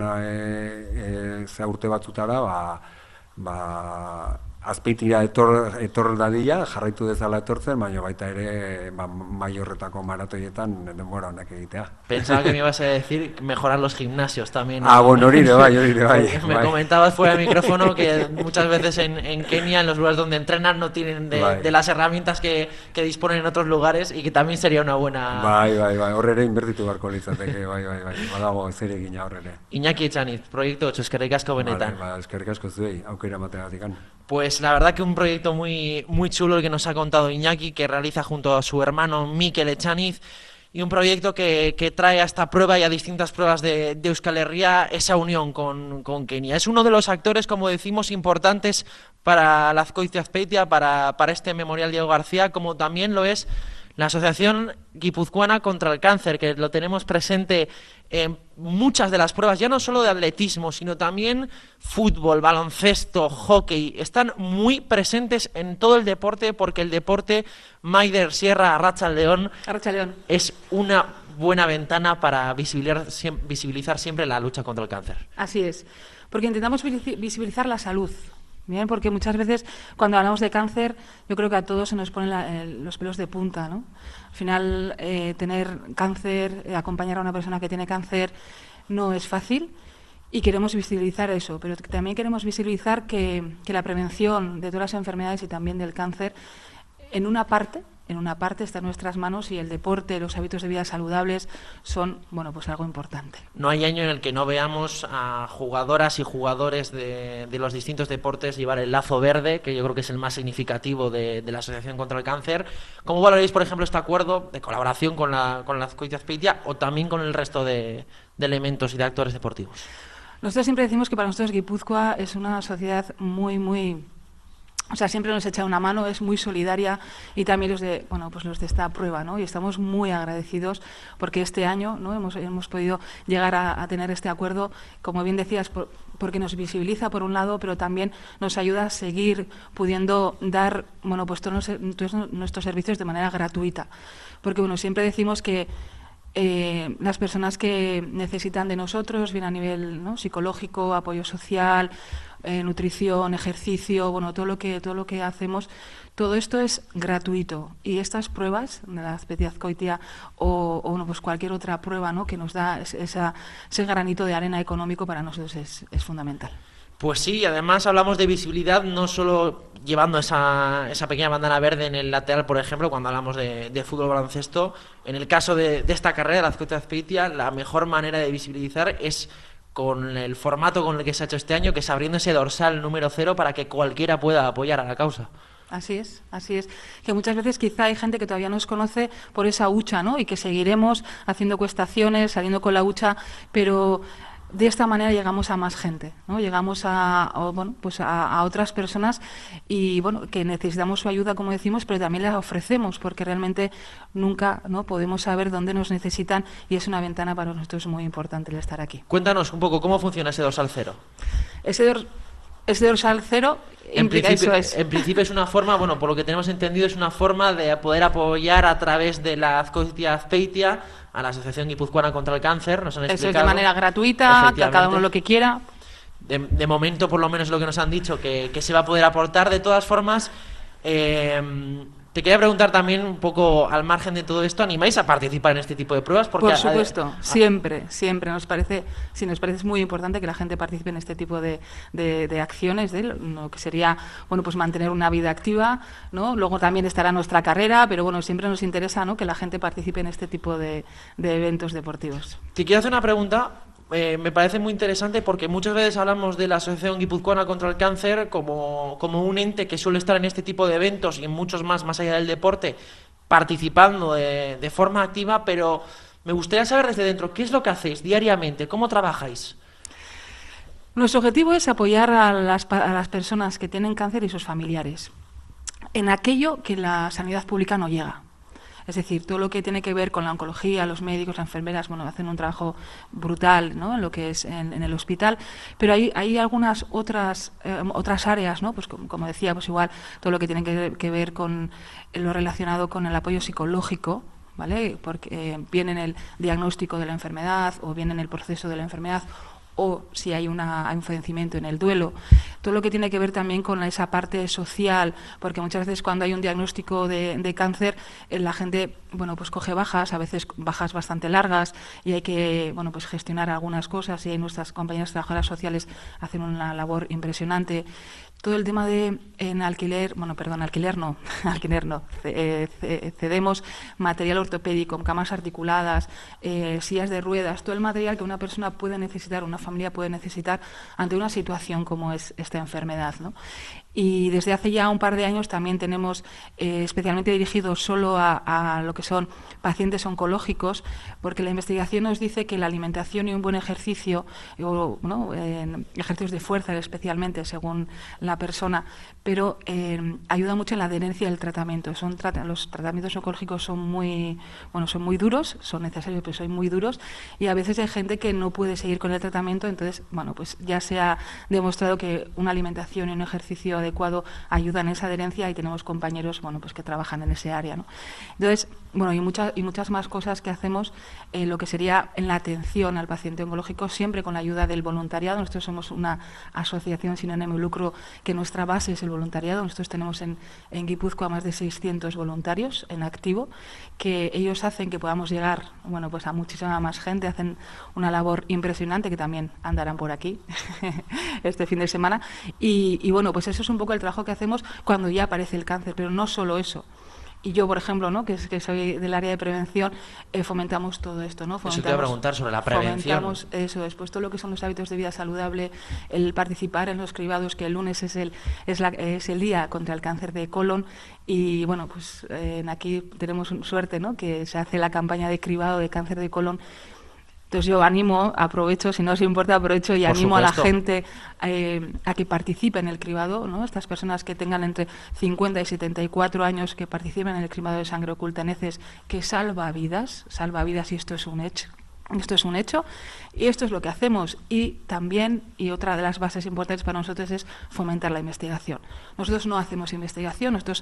P: urte batzutara, Azpeitira etor dadila, jarraitu dezala etortzen, baina baita ere Maiorretako maratoietan denbora onak egitea.
D: Pensaba que me ibas a decir mejorar los gimnasios también.
P: Hori ere bai.
D: Me comentabas fuera del micrófono que muchas veces en Kenia, en los lugares donde entrenan, no tienen de las herramientas que disponen en otros lugares, y que también sería una buena...
P: Bai, horre ere inbertitu barko litzateke, bai, badago zer egina horre ere.
D: Iñaki Etxaniz, Proyecto 8, eskerrik asko benetan.
P: Eskerrik asko zuei, aukera emateagatik.
D: Pues la verdad que un proyecto muy chulo el que nos ha contado Iñaki, que realiza junto a su hermano Mikel Etxaniz, y un proyecto que trae a esta prueba y a distintas pruebas de Euskal Herria esa unión con Kenia. Es uno de los actores, como decimos, importantes para la Azkoitia Azpeitia, para este Memorial Diego García, como también lo es la Asociación Guipuzcoana contra el Cáncer, que lo tenemos presente en muchas de las pruebas, ya no solo de atletismo, sino también fútbol, baloncesto, hockey. Están muy presentes en todo el deporte, porque el deporte, Maider Sierra, Arratsaldeon, es una buena ventana para visibilizar siempre la lucha contra el cáncer.
Q: Así es, porque intentamos visibilizar la salud. Bien, porque muchas veces cuando hablamos de cáncer, yo creo que a todos se nos ponen los pelos de punta, ¿no? Al final, tener cáncer, acompañar a una persona que tiene cáncer no es fácil, y queremos visibilizar eso, pero también queremos visibilizar que la prevención de todas las enfermedades y también del cáncer, en una parte está en nuestras manos, y el deporte, los hábitos de vida saludables son, pues algo importante.
D: No hay año en el que no veamos a jugadoras y jugadores de los distintos deportes llevar el lazo verde, que yo creo que es el más significativo de la Asociación contra el Cáncer. ¿Cómo valoráis, por ejemplo, este acuerdo de colaboración con la Azkoitia Azpeitia, o también con el resto de elementos y de actores deportivos?
Q: Nosotros siempre decimos que para nosotros Guipúzcoa es una sociedad muy... O sea, siempre nos echa una mano, es muy solidaria, y también los de esta prueba, ¿no? Y estamos muy agradecidos porque este año, ¿no?, hemos podido llegar a tener este acuerdo, como bien decías, porque nos visibiliza por un lado, pero también nos ayuda a seguir pudiendo dar, todos nuestros servicios de manera gratuita. Porque, siempre decimos que las personas que necesitan de nosotros, bien a nivel, ¿no?, psicológico, apoyo social, nutrición, ejercicio, todo lo que hacemos, todo esto es gratuito, y estas pruebas de la Azpeitia Azkoitia o cualquier otra prueba, ¿no?, que nos da ese granito de arena económico, para nosotros es fundamental.
D: Pues sí, además hablamos de visibilidad no solo llevando esa pequeña bandana verde en el lateral, por ejemplo, cuando hablamos de fútbol baloncesto. En el caso de esta carrera, la Azkoitia Azpeitia, la mejor manera de visibilizar es con el formato con el que se ha hecho este año, que es abriendo ese dorsal número 0 para que cualquiera pueda apoyar a la causa.
Q: Así es, así es. Que muchas veces quizá hay gente que todavía no nos conoce por esa hucha, ¿no? Y que seguiremos haciendo cuestaciones, saliendo con la hucha, pero de esta manera llegamos a más gente, ¿no? Llegamos a otras personas y bueno, que necesitamos su ayuda, como decimos, pero también la ofrecemos porque realmente nunca, ¿no?, podemos saber dónde nos necesitan y es una ventana para nosotros muy importante el estar aquí.
D: Cuéntanos un poco cómo funciona ese dorsal 0.
Q: Ese dorsal 0 implica eso es.
D: En principio es una forma, bueno, por lo que tenemos entendido, es una forma de poder apoyar a través de la Azkoitia Azpeitia a la Asociación Guipuzcoana contra el Cáncer. Nos han explicado.
Q: Eso es de manera gratuita, cada uno lo que quiera.
D: De momento, por lo menos, lo que nos han dicho, que se va a poder aportar. De todas formas, te quería preguntar también un poco, al margen de todo esto, ¿animáis a participar en este tipo de pruebas? Porque
Q: por supuesto, siempre nos parece muy importante que la gente participe en este tipo de acciones, de lo que sería, bueno, pues mantener una vida activa, ¿no? Luego también estará nuestra carrera, pero bueno, siempre nos interesa, ¿no?, que la gente participe en este tipo de eventos deportivos.
D: Te quiero hacer una pregunta. Me parece muy interesante porque muchas veces hablamos de la Asociación Guipuzcoana contra el Cáncer como un ente que suele estar en este tipo de eventos y en muchos más allá del deporte, participando de forma activa, pero me gustaría saber desde dentro, ¿qué es lo que hacéis diariamente? ¿Cómo trabajáis?
Q: Nuestro objetivo es apoyar a las personas que tienen cáncer y sus familiares en aquello que la sanidad pública no llega. Es decir, todo lo que tiene que ver con la oncología, los médicos, las enfermeras, bueno, hacen un trabajo brutal, ¿no?, en lo que es en el hospital, pero hay algunas otras áreas, ¿no?, pues como decía, pues igual todo lo que tiene que ver con lo relacionado con el apoyo psicológico, ¿vale?, porque viene en el diagnóstico de la enfermedad o viene en el proceso de la enfermedad, o si hay un fallecimiento en el duelo, todo lo que tiene que ver también con esa parte social, porque muchas veces cuando hay un diagnóstico de cáncer, la gente, bueno, pues coge bajas, a veces bajas bastante largas, y hay que, bueno, pues gestionar algunas cosas, y ahí nuestras compañeras trabajadoras sociales hacen una labor impresionante. Todo el tema de cedemos material ortopédico, camas articuladas, sillas de ruedas, todo el material que una persona puede necesitar, una familia puede necesitar ante una situación como es esta enfermedad, ¿no? Y desde hace ya un par de años también tenemos especialmente dirigidos solo a lo que son pacientes oncológicos, porque la investigación nos dice que la alimentación y un buen ejercicio, ¿no?, ejercicios de fuerza especialmente según la persona, pero ayuda mucho en la adherencia del tratamiento. Los tratamientos oncológicos son muy duros, son necesarios, pero son muy duros, y a veces hay gente que no puede seguir con el tratamiento. Entonces, bueno, pues ya se ha demostrado que una alimentación y un ejercicio adecuado ayudan en esa adherencia, y tenemos compañeros, bueno, pues que trabajan en ese área, ¿no? Entonces, bueno, y muchas más cosas que hacemos lo que sería en la atención al paciente oncológico, siempre con la ayuda del voluntariado. Nosotros somos una asociación sin ánimo de lucro que nuestra base es el voluntariado. Nosotros tenemos en Guipúzcoa más de 600 voluntarios en activo, que ellos hacen que podamos llegar, bueno, pues a muchísima más gente. Hacen una labor impresionante, que también andarán por aquí este fin de semana, y bueno, pues eso es un poco el trabajo que hacemos cuando ya aparece el cáncer, pero no solo eso. Y yo, por ejemplo, ¿no?, que soy del área de prevención, fomentamos todo esto, ¿no?
D: Eso te iba a preguntar sobre la prevención.
Q: Fomentamos eso, después todo lo que son los hábitos de vida saludable, el participar en los cribados, que el lunes es el día contra el cáncer de colon, y bueno, pues aquí tenemos suerte, ¿no?, que se hace la campaña de cribado de cáncer de colon. Entonces yo aprovecho, si no os importa, aprovecho y animo a la gente a que participe en el cribado, ¿no? Estas personas que tengan entre 50 y 74 años, que participen en el cribado de sangre oculta en heces, que salva vidas, y esto es un hecho. Y esto es lo que hacemos. Y también, y otra de las bases importantes para nosotros, es fomentar la investigación. Nosotros no hacemos investigación, nosotros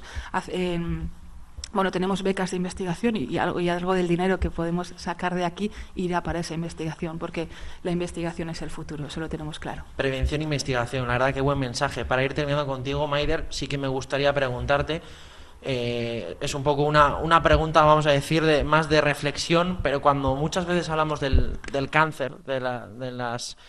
Q: tenemos becas de investigación y algo del dinero que podemos sacar de aquí irá para esa investigación, porque la investigación es el futuro, eso lo tenemos claro.
D: Prevención e investigación, la verdad que buen mensaje. Para ir terminando contigo, Maider, sí que me gustaría preguntarte, es un poco una pregunta, vamos a decir, más de reflexión, pero cuando muchas veces hablamos del cáncer, de las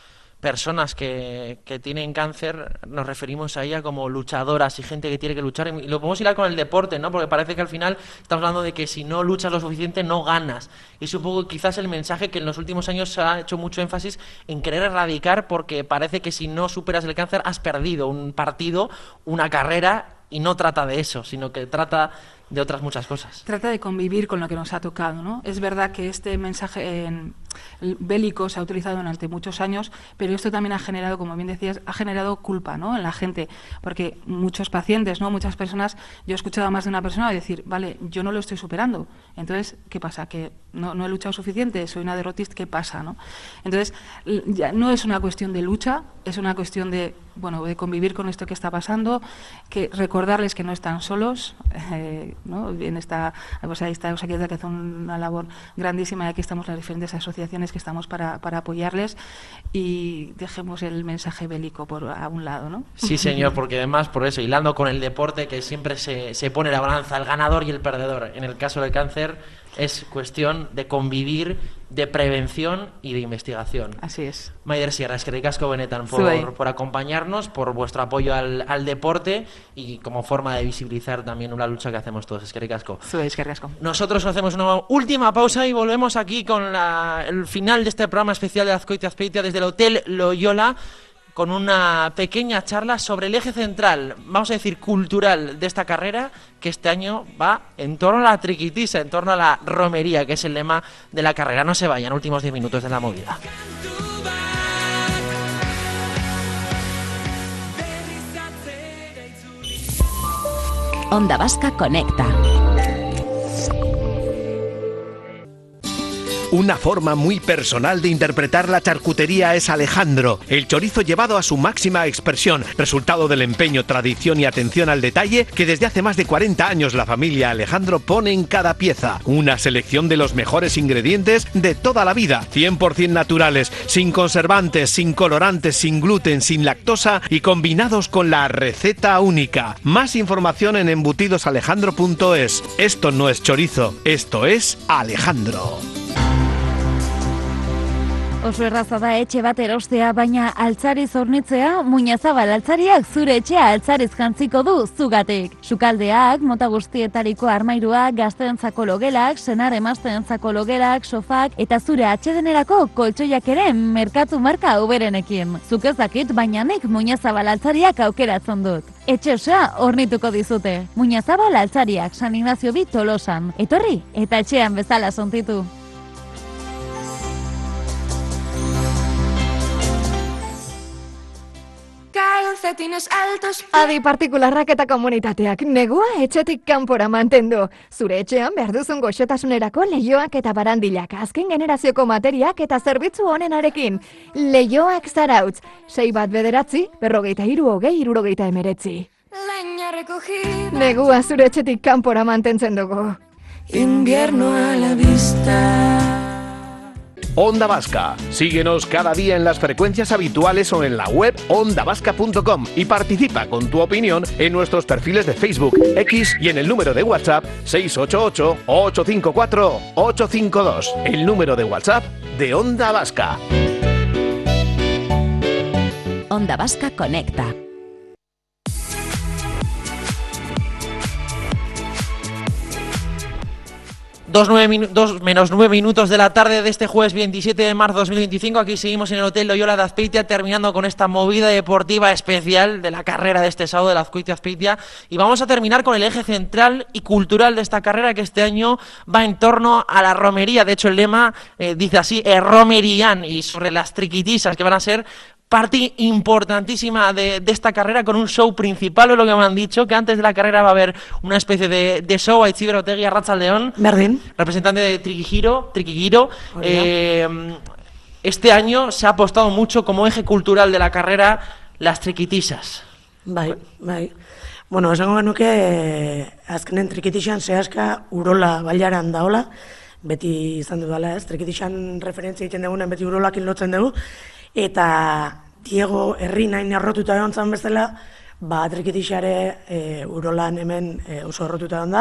D: personas que tienen cáncer, nos referimos a ella como luchadoras y gente que tiene que luchar, y lo podemos hilar con el deporte, ¿no? Porque parece que al final estamos hablando de que si no luchas lo suficiente no ganas, y es un poco quizás el mensaje que en los últimos años se ha hecho mucho énfasis en querer erradicar, porque parece que si no superas el cáncer has perdido un partido, una carrera, y no trata de eso, sino que trata de otras muchas cosas.
Q: Trata de convivir con lo que nos ha tocado, ¿no? Es verdad que este mensaje bélico se ha utilizado durante muchos años, pero esto también ha generado, como bien decías, ha generado culpa, ¿no?, en la gente, porque muchos pacientes, ¿no?, muchas personas, yo he escuchado a más de una persona decir, vale, yo no lo estoy superando, entonces, ¿qué pasa? ¿Que no he luchado suficiente? ¿Soy una derrotista? ¿Qué pasa, no? Entonces, ya no es una cuestión de lucha, es una cuestión de, bueno, de convivir con esto que está pasando, que recordarles que no están solos, ¿no? En esta, pues ahí está Osakidetzak, que hace una labor grandísima, y aquí estamos las diferentes asociaciones que estamos para apoyarles, y dejemos el mensaje bélico a un lado, ¿no?
D: Sí, señor, porque además, por eso, hilando con el deporte, que siempre se pone la balanza, el ganador y el perdedor. En el caso del cáncer es cuestión de convivir, de prevención y de investigación.
Q: Así es.
D: Maider Sierra, eskerrik asko benetan por acompañarnos, por vuestro apoyo al deporte y como forma de visibilizar también una lucha que hacemos todos. Eskerrik asko.
Q: Eskerrik asko.
D: Nosotros hacemos una última pausa y volvemos aquí con el final de este programa especial de Azkoitia Azpeitia desde el Hotel Loyola, con una pequeña charla sobre el eje central, vamos a decir cultural, de esta carrera, que este año va en torno a la triquitisa, en torno a la romería, que es el lema de la carrera. No se vayan, últimos 10 minutos de la movida.
A: Onda Vasca Conecta.
G: Una forma muy personal de interpretar la charcutería es Alejandro, el chorizo llevado a su máxima expresión, resultado del empeño, tradición y atención al detalle que desde hace más de 40 años la familia Alejandro pone en cada pieza. Una selección de los mejores ingredientes de toda la vida, 100% naturales, sin conservantes, sin colorantes, sin gluten, sin lactosa y combinados con la receta única. Más información en embutidosalejandro.es. Esto no es chorizo, esto es Alejandro.
F: Oso erraza da etxe bat erostea, baina altzariz hornitzea, Muñazabal altzariak zure etxea altzariz jantziko du zugatik. Sukaldeak, mota guztietariko armairuak, gazteentzako logelak, senar emazteentzako logelak, sofak eta zure atsedenerako koltsoiak ere merkatu marka uberenekin. Zuk ez dakit, baina nik Muñazabal altzariak aukeratzen dut. Etxe osoa hornituko dizute. Muñazabal altzariak, San Ignacio bi Tolosan. Etorri eta etxean bezala sontitu.
R: Adi partikularrak eta komunitateak, negua etxetik kanpora mantendu. Zure etxean behar duzun goxotasunerako leioak eta barandilak, azken generazioko materiak eta zerbitzu honenarekin. Leioak Zarautz, 619 43 20 19. Negua zure etxetik kanpora mantentzen dugu.
H: Invierno a la vista.
G: Onda Vasca. Síguenos cada día en las frecuencias habituales o en la web ondavasca.com y participa con tu opinión en nuestros perfiles de Facebook, X y en el número de WhatsApp 688-854-852. El número de WhatsApp de Onda Vasca.
A: Onda Vasca Conecta.
D: 2 menos 9 minutos de la tarde de este jueves 27 de marzo de 2025. Aquí seguimos en el Hotel Loyola de Azpeitia, terminando con esta movida deportiva especial de la carrera de este sábado de la Azkoitia Azpeitia. Y vamos a terminar con el eje central y cultural de esta carrera, que este año va en torno a la romería. De hecho, el lema dice así, romerían, y sobre las triquitisas, que van a ser parte importantísima de esta carrera, con un show principal, o lo que me han dicho, que antes de la carrera va a haber una especie de show. Aitziber Otegi, Arratsaldeon, representante de Trikigiro. Este año se ha apostado mucho como eje cultural de la carrera las triquitisas.
S: Bai. Bueno, esango genuke azkenen trikitixan zehaska urola bailaran daola, beti izan dudala, ez? Trikitixan referentzia egiten dugunen beti urolakin lotzen dugu, eta Diego herri nahi errotuta egon zan bezala, trikitixare urolan hemen oso errotuta egon da,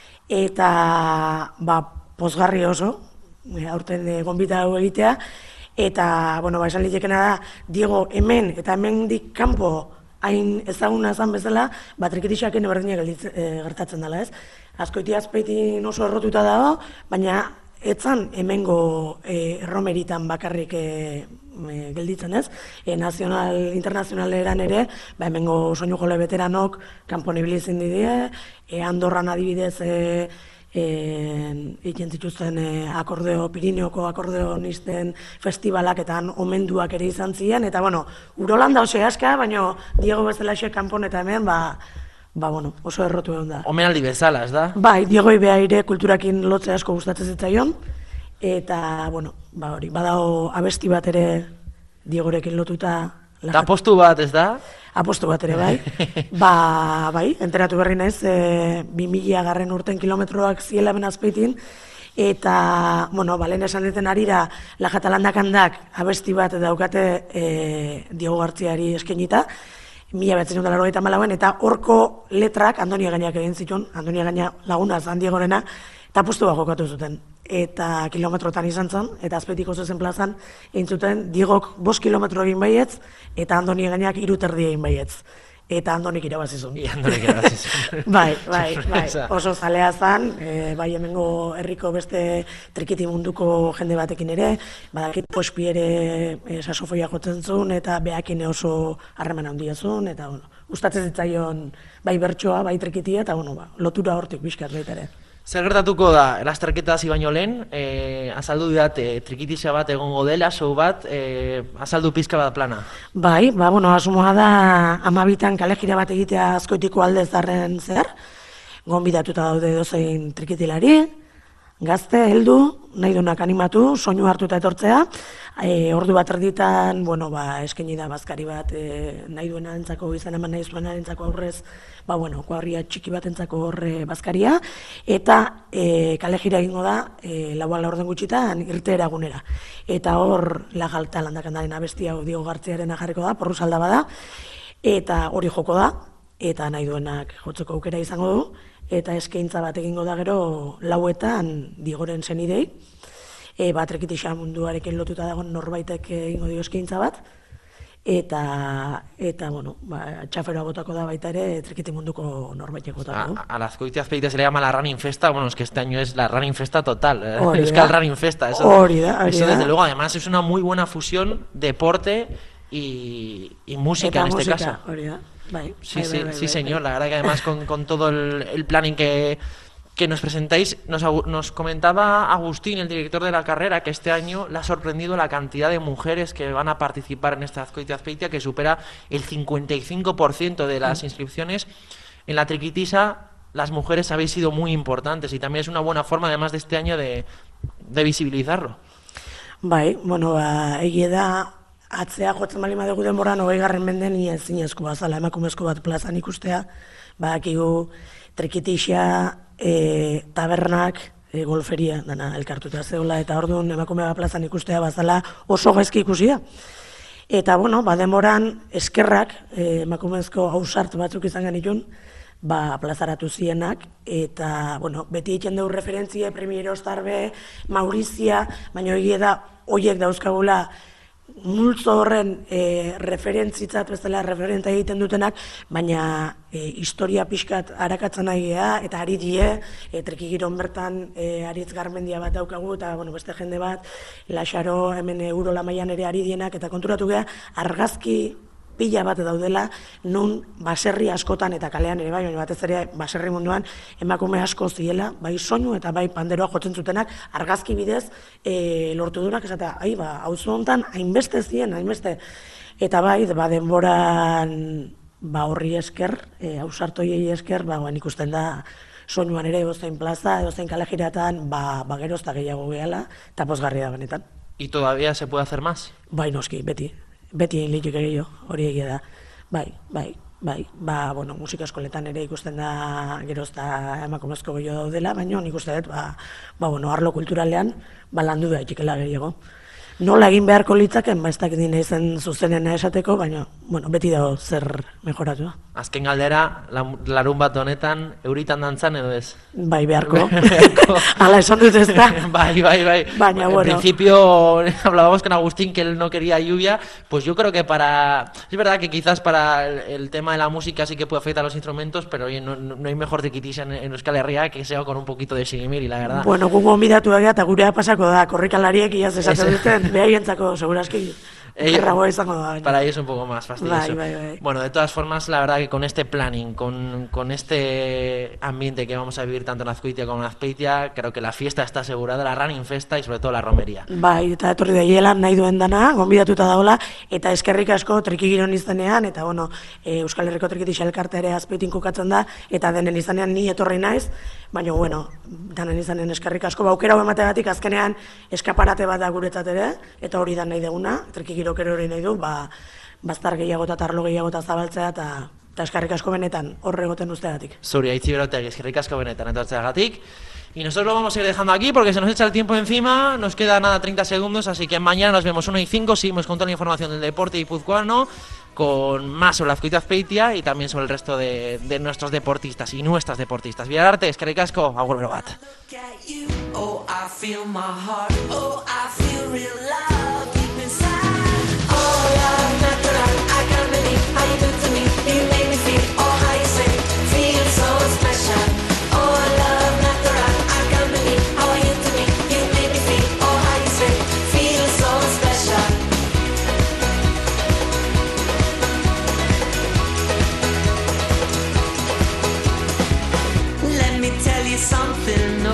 S: eta pozgarri oso, aurten gonbita hau egitea, Eta, bueno, esan litekena da, Diego hemen eta hemendik kanpo hain ezaguna zan bezala, trikitixaken berdinak gertatzen dela, ez? Azkoitia Azpeitin oso errotuta dago, baina etzan hemengo erromeritan bakarrik gelditzen, ez? Internazionaleran ere, hemengo soinu jole veteranok kanpon ibili izan didie, Andorran adibidez egin zituzten Pirineoko akordeonisten festivalak eta omenduak ere izan ziren, eta, bueno, Urolan da oso aska, baina Diego bezalaxe kanpon eta hemen, bueno, oso errotu egon da.
D: Omenaldi bezala, ez da?
S: Bai, Diego ere kulturakin lotze asko gustatzen zitzaion, eta, bueno, hori, badao abesti bat ere Diegorekin lotuta.
D: Eta apostu bat, ez da?
S: Apostu bat ere, bai. Bai, enteratu berri naiz, 2000 urten kilometroak ziela ben Azpeitin, eta, bueno, lehen esan duten arira, Lajatalandak handak abesti bat daukate Diego Gartziari eskenita, 1984 eta horko letrak Andonia Gainak egin zituen, Andonia Gaina laguna zan Diegorena, eta apostu bat jokatu zuten. Eta kilometrotan izan zen, eta Azpeitiko zezen plazan, egin zuten Diegok 5 kilometro egin baietz, eta Andonia Gainak 3 egin baietz. Eta Andonik irabazizun. Bai, oso zalea zan, bai hemengo herriko beste trikiti munduko jende batekin ere, badakit Pospi ere sasofoia jotzen zuen, eta behakin oso harreman handia zuen, eta, bueno, gustatzen zitzaion bai bertsoa, bai trikitia, eta, bueno, lotura hortik bizkat baita ere.
D: Zer gertatuko da, erazterketa hasi baino lehen, azaldu diat trikitisa bat egongo dela, show bat, azaldu pizka bat plana.
S: Bai, bueno, asumoa da 12an kalejira bat egitea Azkoitiko Aldez darren zer, gonbidatuta daude dozein trikitilari, gazte, heldu, nahi duenak animatu, soinu hartuta etortzea, ordu bat erditan, bueno, eskaini da bazkari bat nahi duena entzako izan eman nahi zuena entzako aurrez, bueno, kuadria txiki bat entzako horre bazkaria, eta kalejira egingo da, 4 gutxitan irteera gunera. Eta hor, Lagalta Landakandaren abestia Diego Gartziaren jarriko da, porru salda bada, eta hori joko da, eta nahi duenak jotzeko aukera izango du, eta eskaintza bat egingo da gero 4etan Diegoren senidei, trikitixa munduarekin lotuta dagoen norbaitek egingo dio eskaintza bat, eta bueno, txaferoa botako da baita ere trikiti munduko norbaitek botako.
D: A la Azkoitia Azpeitia se le llama la Running Festa, bueno, es que este año es la Running Festa total, Euskal Running Festa, eso desde luego, además es una muy buena fusión, deporte y música en este caso. Sí, señor, la verdad que además con todo el planning que nos presentáis, nos comentaba Agustín, el director de la carrera, que este año le ha sorprendido la cantidad de mujeres que van a participar en esta Azkoitia Azpeitia, que supera el 55% de las inscripciones. En la trikitisa, las mujeres habéis sido muy importantes y también es una buena forma, además de este año, de visibilizarlo.
S: Bai, bueno, egia da, atzea jotzen bali madugu denboran 20. Menden ezinezko bazala emakumezko bat plazan ikustea, badakigu trikitixa, tabernak, golferia, dana elkartuta zeola, eta orduan emakume bat plazan ikustea bazala oso gaizki ikusi da. Eta, bueno, denboran eskerrak, emakumezko hausart batzuk izan genitun, plazaratu zienak, eta, bueno, beti egiten dugu referentzie, Premiero Starbe, Maurizia, baina egia da, horiek dauzkagula, multzo horren referentzitzat bezala referenta egiten dutenak, baina historia pixkat arakatzen nahiea, eta ari die, Trekigiron bertan Aritz Garmendia bat daukagu, eta beste jende bat, Laxaro, hemen Urola mailan ere ari dienak, eta konturatu geha, argazki pila bat daudela, nun baserri askotan eta kalean ere bai, batez ere baserri munduan emakume asko ziela, bai soinu eta bai panderoa jotzen zutenak, argazki bidez lortu dunak esatea, auzo hontan hainbeste zien, hainbeste. Eta bai, denboran horri esker, ausartoiei esker, ikusten da soinuan ere edozein plaza, edozein kalejiratan, gero ez da gehiago gehala, eta pozgarria da benetan.
D: ¿Y todavía se puede hacer más?
S: Bai, noski, beti egin lituk gehiago, hori egia da. Bai, musika eskoletan ere ikusten da gero ez da emakumezko gehiago daudela, baina nik uste dut, arlo kulturalean landu da etxikela gehiago. nola egin beharko litzaken, ez dakit nire izen zuzenena esateko, baina, bueno, beti dago zer mejoratu.
D: Azken galdera, larun bat honetan, euritan dantzan edo ez?
S: Bai, beharko. Hala esan dut ez da.
D: Bai.
S: Baina, bueno.
D: En principio, hablábamos con Agustín que él no quería lluvia, pues yo creo que es verdad que quizás para el tema de la música sí que puede afectar a los instrumentos, pero oye, no hay mejor trikitixan en Euskal Herria que sea con un poquito de sirimiri, la verdad.
S: Bueno, gugu miratu egia eta gurea pasako da, korrikalariek iaz esaten duten, behaientzako seguraski.
D: Para ellos es un poco más fastidioso.
S: Bai.
D: Bueno, de todas formas, la verdad que con este planning, con este ambiente que vamos a vivir tanto en Azkoitia como en Azpeitia, creo que la fiesta está asegurada, la running festa y sobre todo la romería.
S: Bai, eta etorri da hiela nahi duen dana, gonbidatuta daola, eta eskerrik asko trikigiron izanean, eta bueno, Euskal Herriko Trikitixa elkarte ere Azpeitin kokatzen da, eta denen izanean ni etorri naiz, baina bueno, danen izanean eskerrik asko, aukera hau emategatik azkenean eskaparate bat da guretzat ere, eta hori da nahi deguna, trikigirok ere hori nahi du, baztar gehiago eta arlo gehiago zabaltzea, eta eskerrik asko benetan horre egoten usteagatik.
D: Zuri, Aitzi Berotek, eskerrik asko benetan etortzeagatik. Y nosotros lo vamos a ir dejando aquí porque se nos echa el tiempo encima, nos queda nada 30 segundos, así que mañana nos vemos 1:05, seguimos con toda la información del deporte guipuzcoano, con más sobre la Azkoitia Azpeitia y también sobre el resto de nuestros deportistas y nuestras deportistas. Biararte, eskerrik asko, agur bero bat.
H: Oh, I feel my heart, oh, I feel real love deep inside. Oh, love natural, I can't believe how you do to me. You make me feel, oh, how you say, feel so special. Oh, love natural, I can't believe how you to me. You make me feel, oh, how you say, feel so special. Let me tell you something.